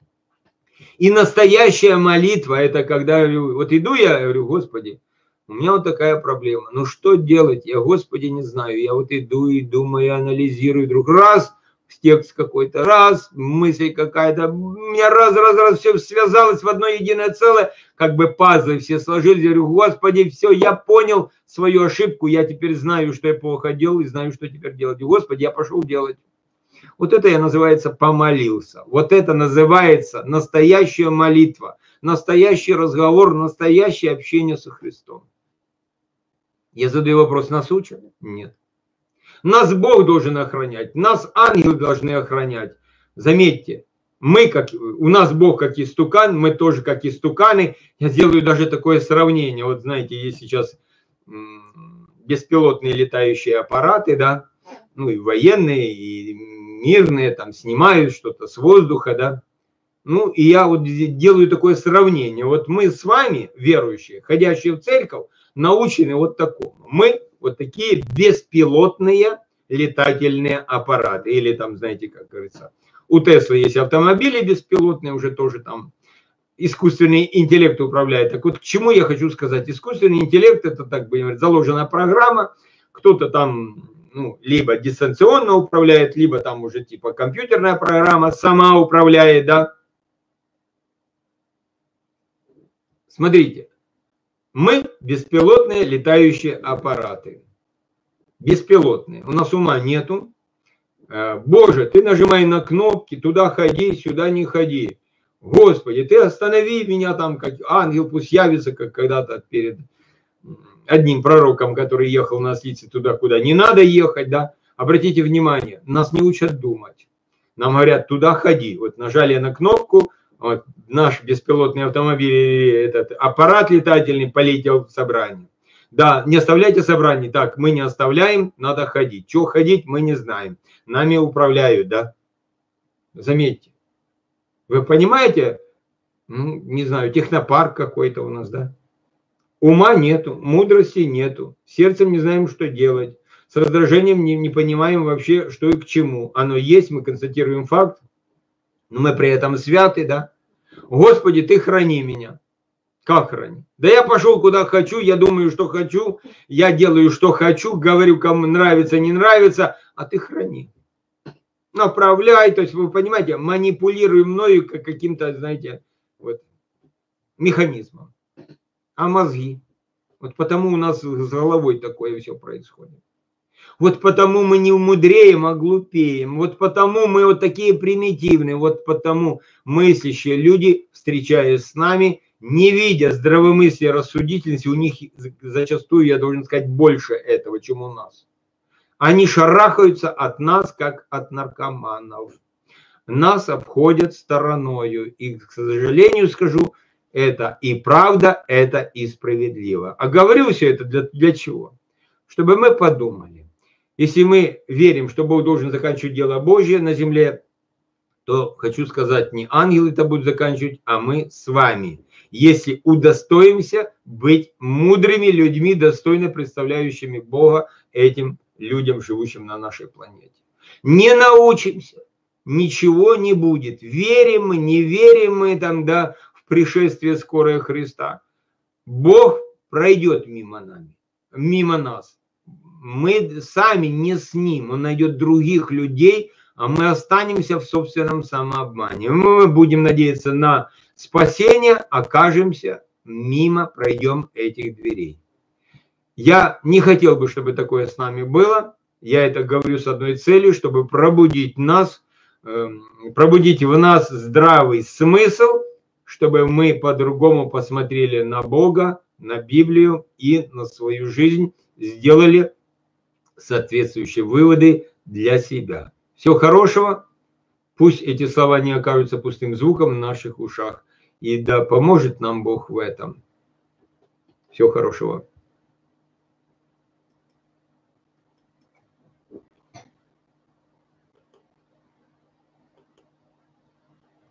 И настоящая молитва – это когда, вот иду я, говорю, Господи, у меня вот такая проблема, ну что делать? Я, Господи, не знаю, я вот иду и думаю, анализирую, вдруг раз – текст какой-то, раз, мысль какая-то, у меня раз, раз, раз, все связалось в одно единое целое, как бы пазлы все сложились, я говорю, Господи, все, я понял свою ошибку, я теперь знаю, что я плохо делал, и знаю, что теперь делать. Господи, я пошел делать. Вот это я называется помолился. Вот это называется настоящая молитва, настоящий разговор, настоящее общение со Христом. Я задаю вопрос, нас учат? Нет. Нас Бог должен охранять, нас ангелы должны охранять. Заметьте, мы как, у нас Бог как истукан, мы тоже как истуканы. Я сделаю даже такое сравнение. Вот знаете, есть сейчас беспилотные летающие аппараты, да, ну и военные, и мирные, там снимают что-то с воздуха, да. Ну, и я вот делаю такое сравнение. Вот мы с вами, верующие, ходящие в церковь, научены вот такому. Мы вот такие беспилотные летательные аппараты. Или там, знаете, как говорится, у Теслы есть автомобили беспилотные, уже тоже там искусственный интеллект управляет. Так вот, к чему я хочу сказать? Искусственный интеллект — это, так бы говорить, заложенная программа. Кто-то там, ну, либо дистанционно управляет, либо там уже типа компьютерная программа сама управляет, да. Смотрите, мы беспилотные летающие аппараты. Беспилотные. У нас ума нету. Боже, ты нажимай на кнопки, туда ходи, сюда не ходи. Господи, ты останови меня там, как ангел пусть явится, как когда-то перед одним пророком, который ехал на ослице туда, куда не надо ехать, да. Обратите внимание, нас не учат думать. Нам говорят, туда ходи. Вот нажали на кнопку, вот, наш беспилотный автомобиль, этот аппарат летательный полетел в собрание. Да, не оставляйте собрание. Так, мы не оставляем, надо ходить. Чего ходить, мы не знаем. Нами управляют, да. Заметьте. Вы понимаете, ну, не знаю, технопарк какой-то у нас, да. Ума нету, мудрости нету, сердцем не знаем, что делать. С раздражением не, не понимаем вообще, что и к чему. Оно есть, мы констатируем факт, но мы при этом святы, да. Господи, ты храни меня. Как храни? Да я пошел куда хочу, я думаю, что хочу, я делаю, что хочу, говорю, кому нравится, не нравится, а ты храни. Направляй, то есть вы понимаете, манипулируй мною как каким-то, знаете, вот, механизмом. А мозги? Вот потому у нас с головой такое все происходит. Вот потому мы не мудреем, а глупеем. Вот потому мы вот такие примитивные. Вот потому мыслящие люди, встречаясь с нами, не видя здравомыслия, рассудительности, у них зачастую, я должен сказать, больше этого, чем у нас. Они шарахаются от нас, как от наркоманов. Нас обходят стороною. И, к сожалению, скажу, это и правда, это и справедливо. А говорю все это для, для чего? Чтобы мы подумали. Если мы верим, что Бог должен заканчивать дело Божье на земле, то, хочу сказать, не ангелы это будут заканчивать, а мы с вами. Если удостоимся быть мудрыми людьми, достойно представляющими Бога этим людям, живущим на нашей планете. Не научимся, ничего не будет. Верим мы, не верим мы там, да, в пришествие скорое Христа. Бог пройдет мимо нами, мимо нас. Мы сами не с Ним, Он найдет других людей, а мы останемся в собственном самообмане. Мы будем надеяться на спасение, окажемся мимо, пройдем этих дверей. Я не хотел бы, чтобы такое с нами было. Я это говорю с одной целью, чтобы пробудить нас, пробудить в нас здравый смысл, чтобы мы по-другому посмотрели на Бога, на Библию и на свою жизнь, сделали соответствующие выводы для себя. Всего хорошего. Пусть эти слова не окажутся пустым звуком в наших ушах. И да поможет нам Бог в этом. Всего хорошего.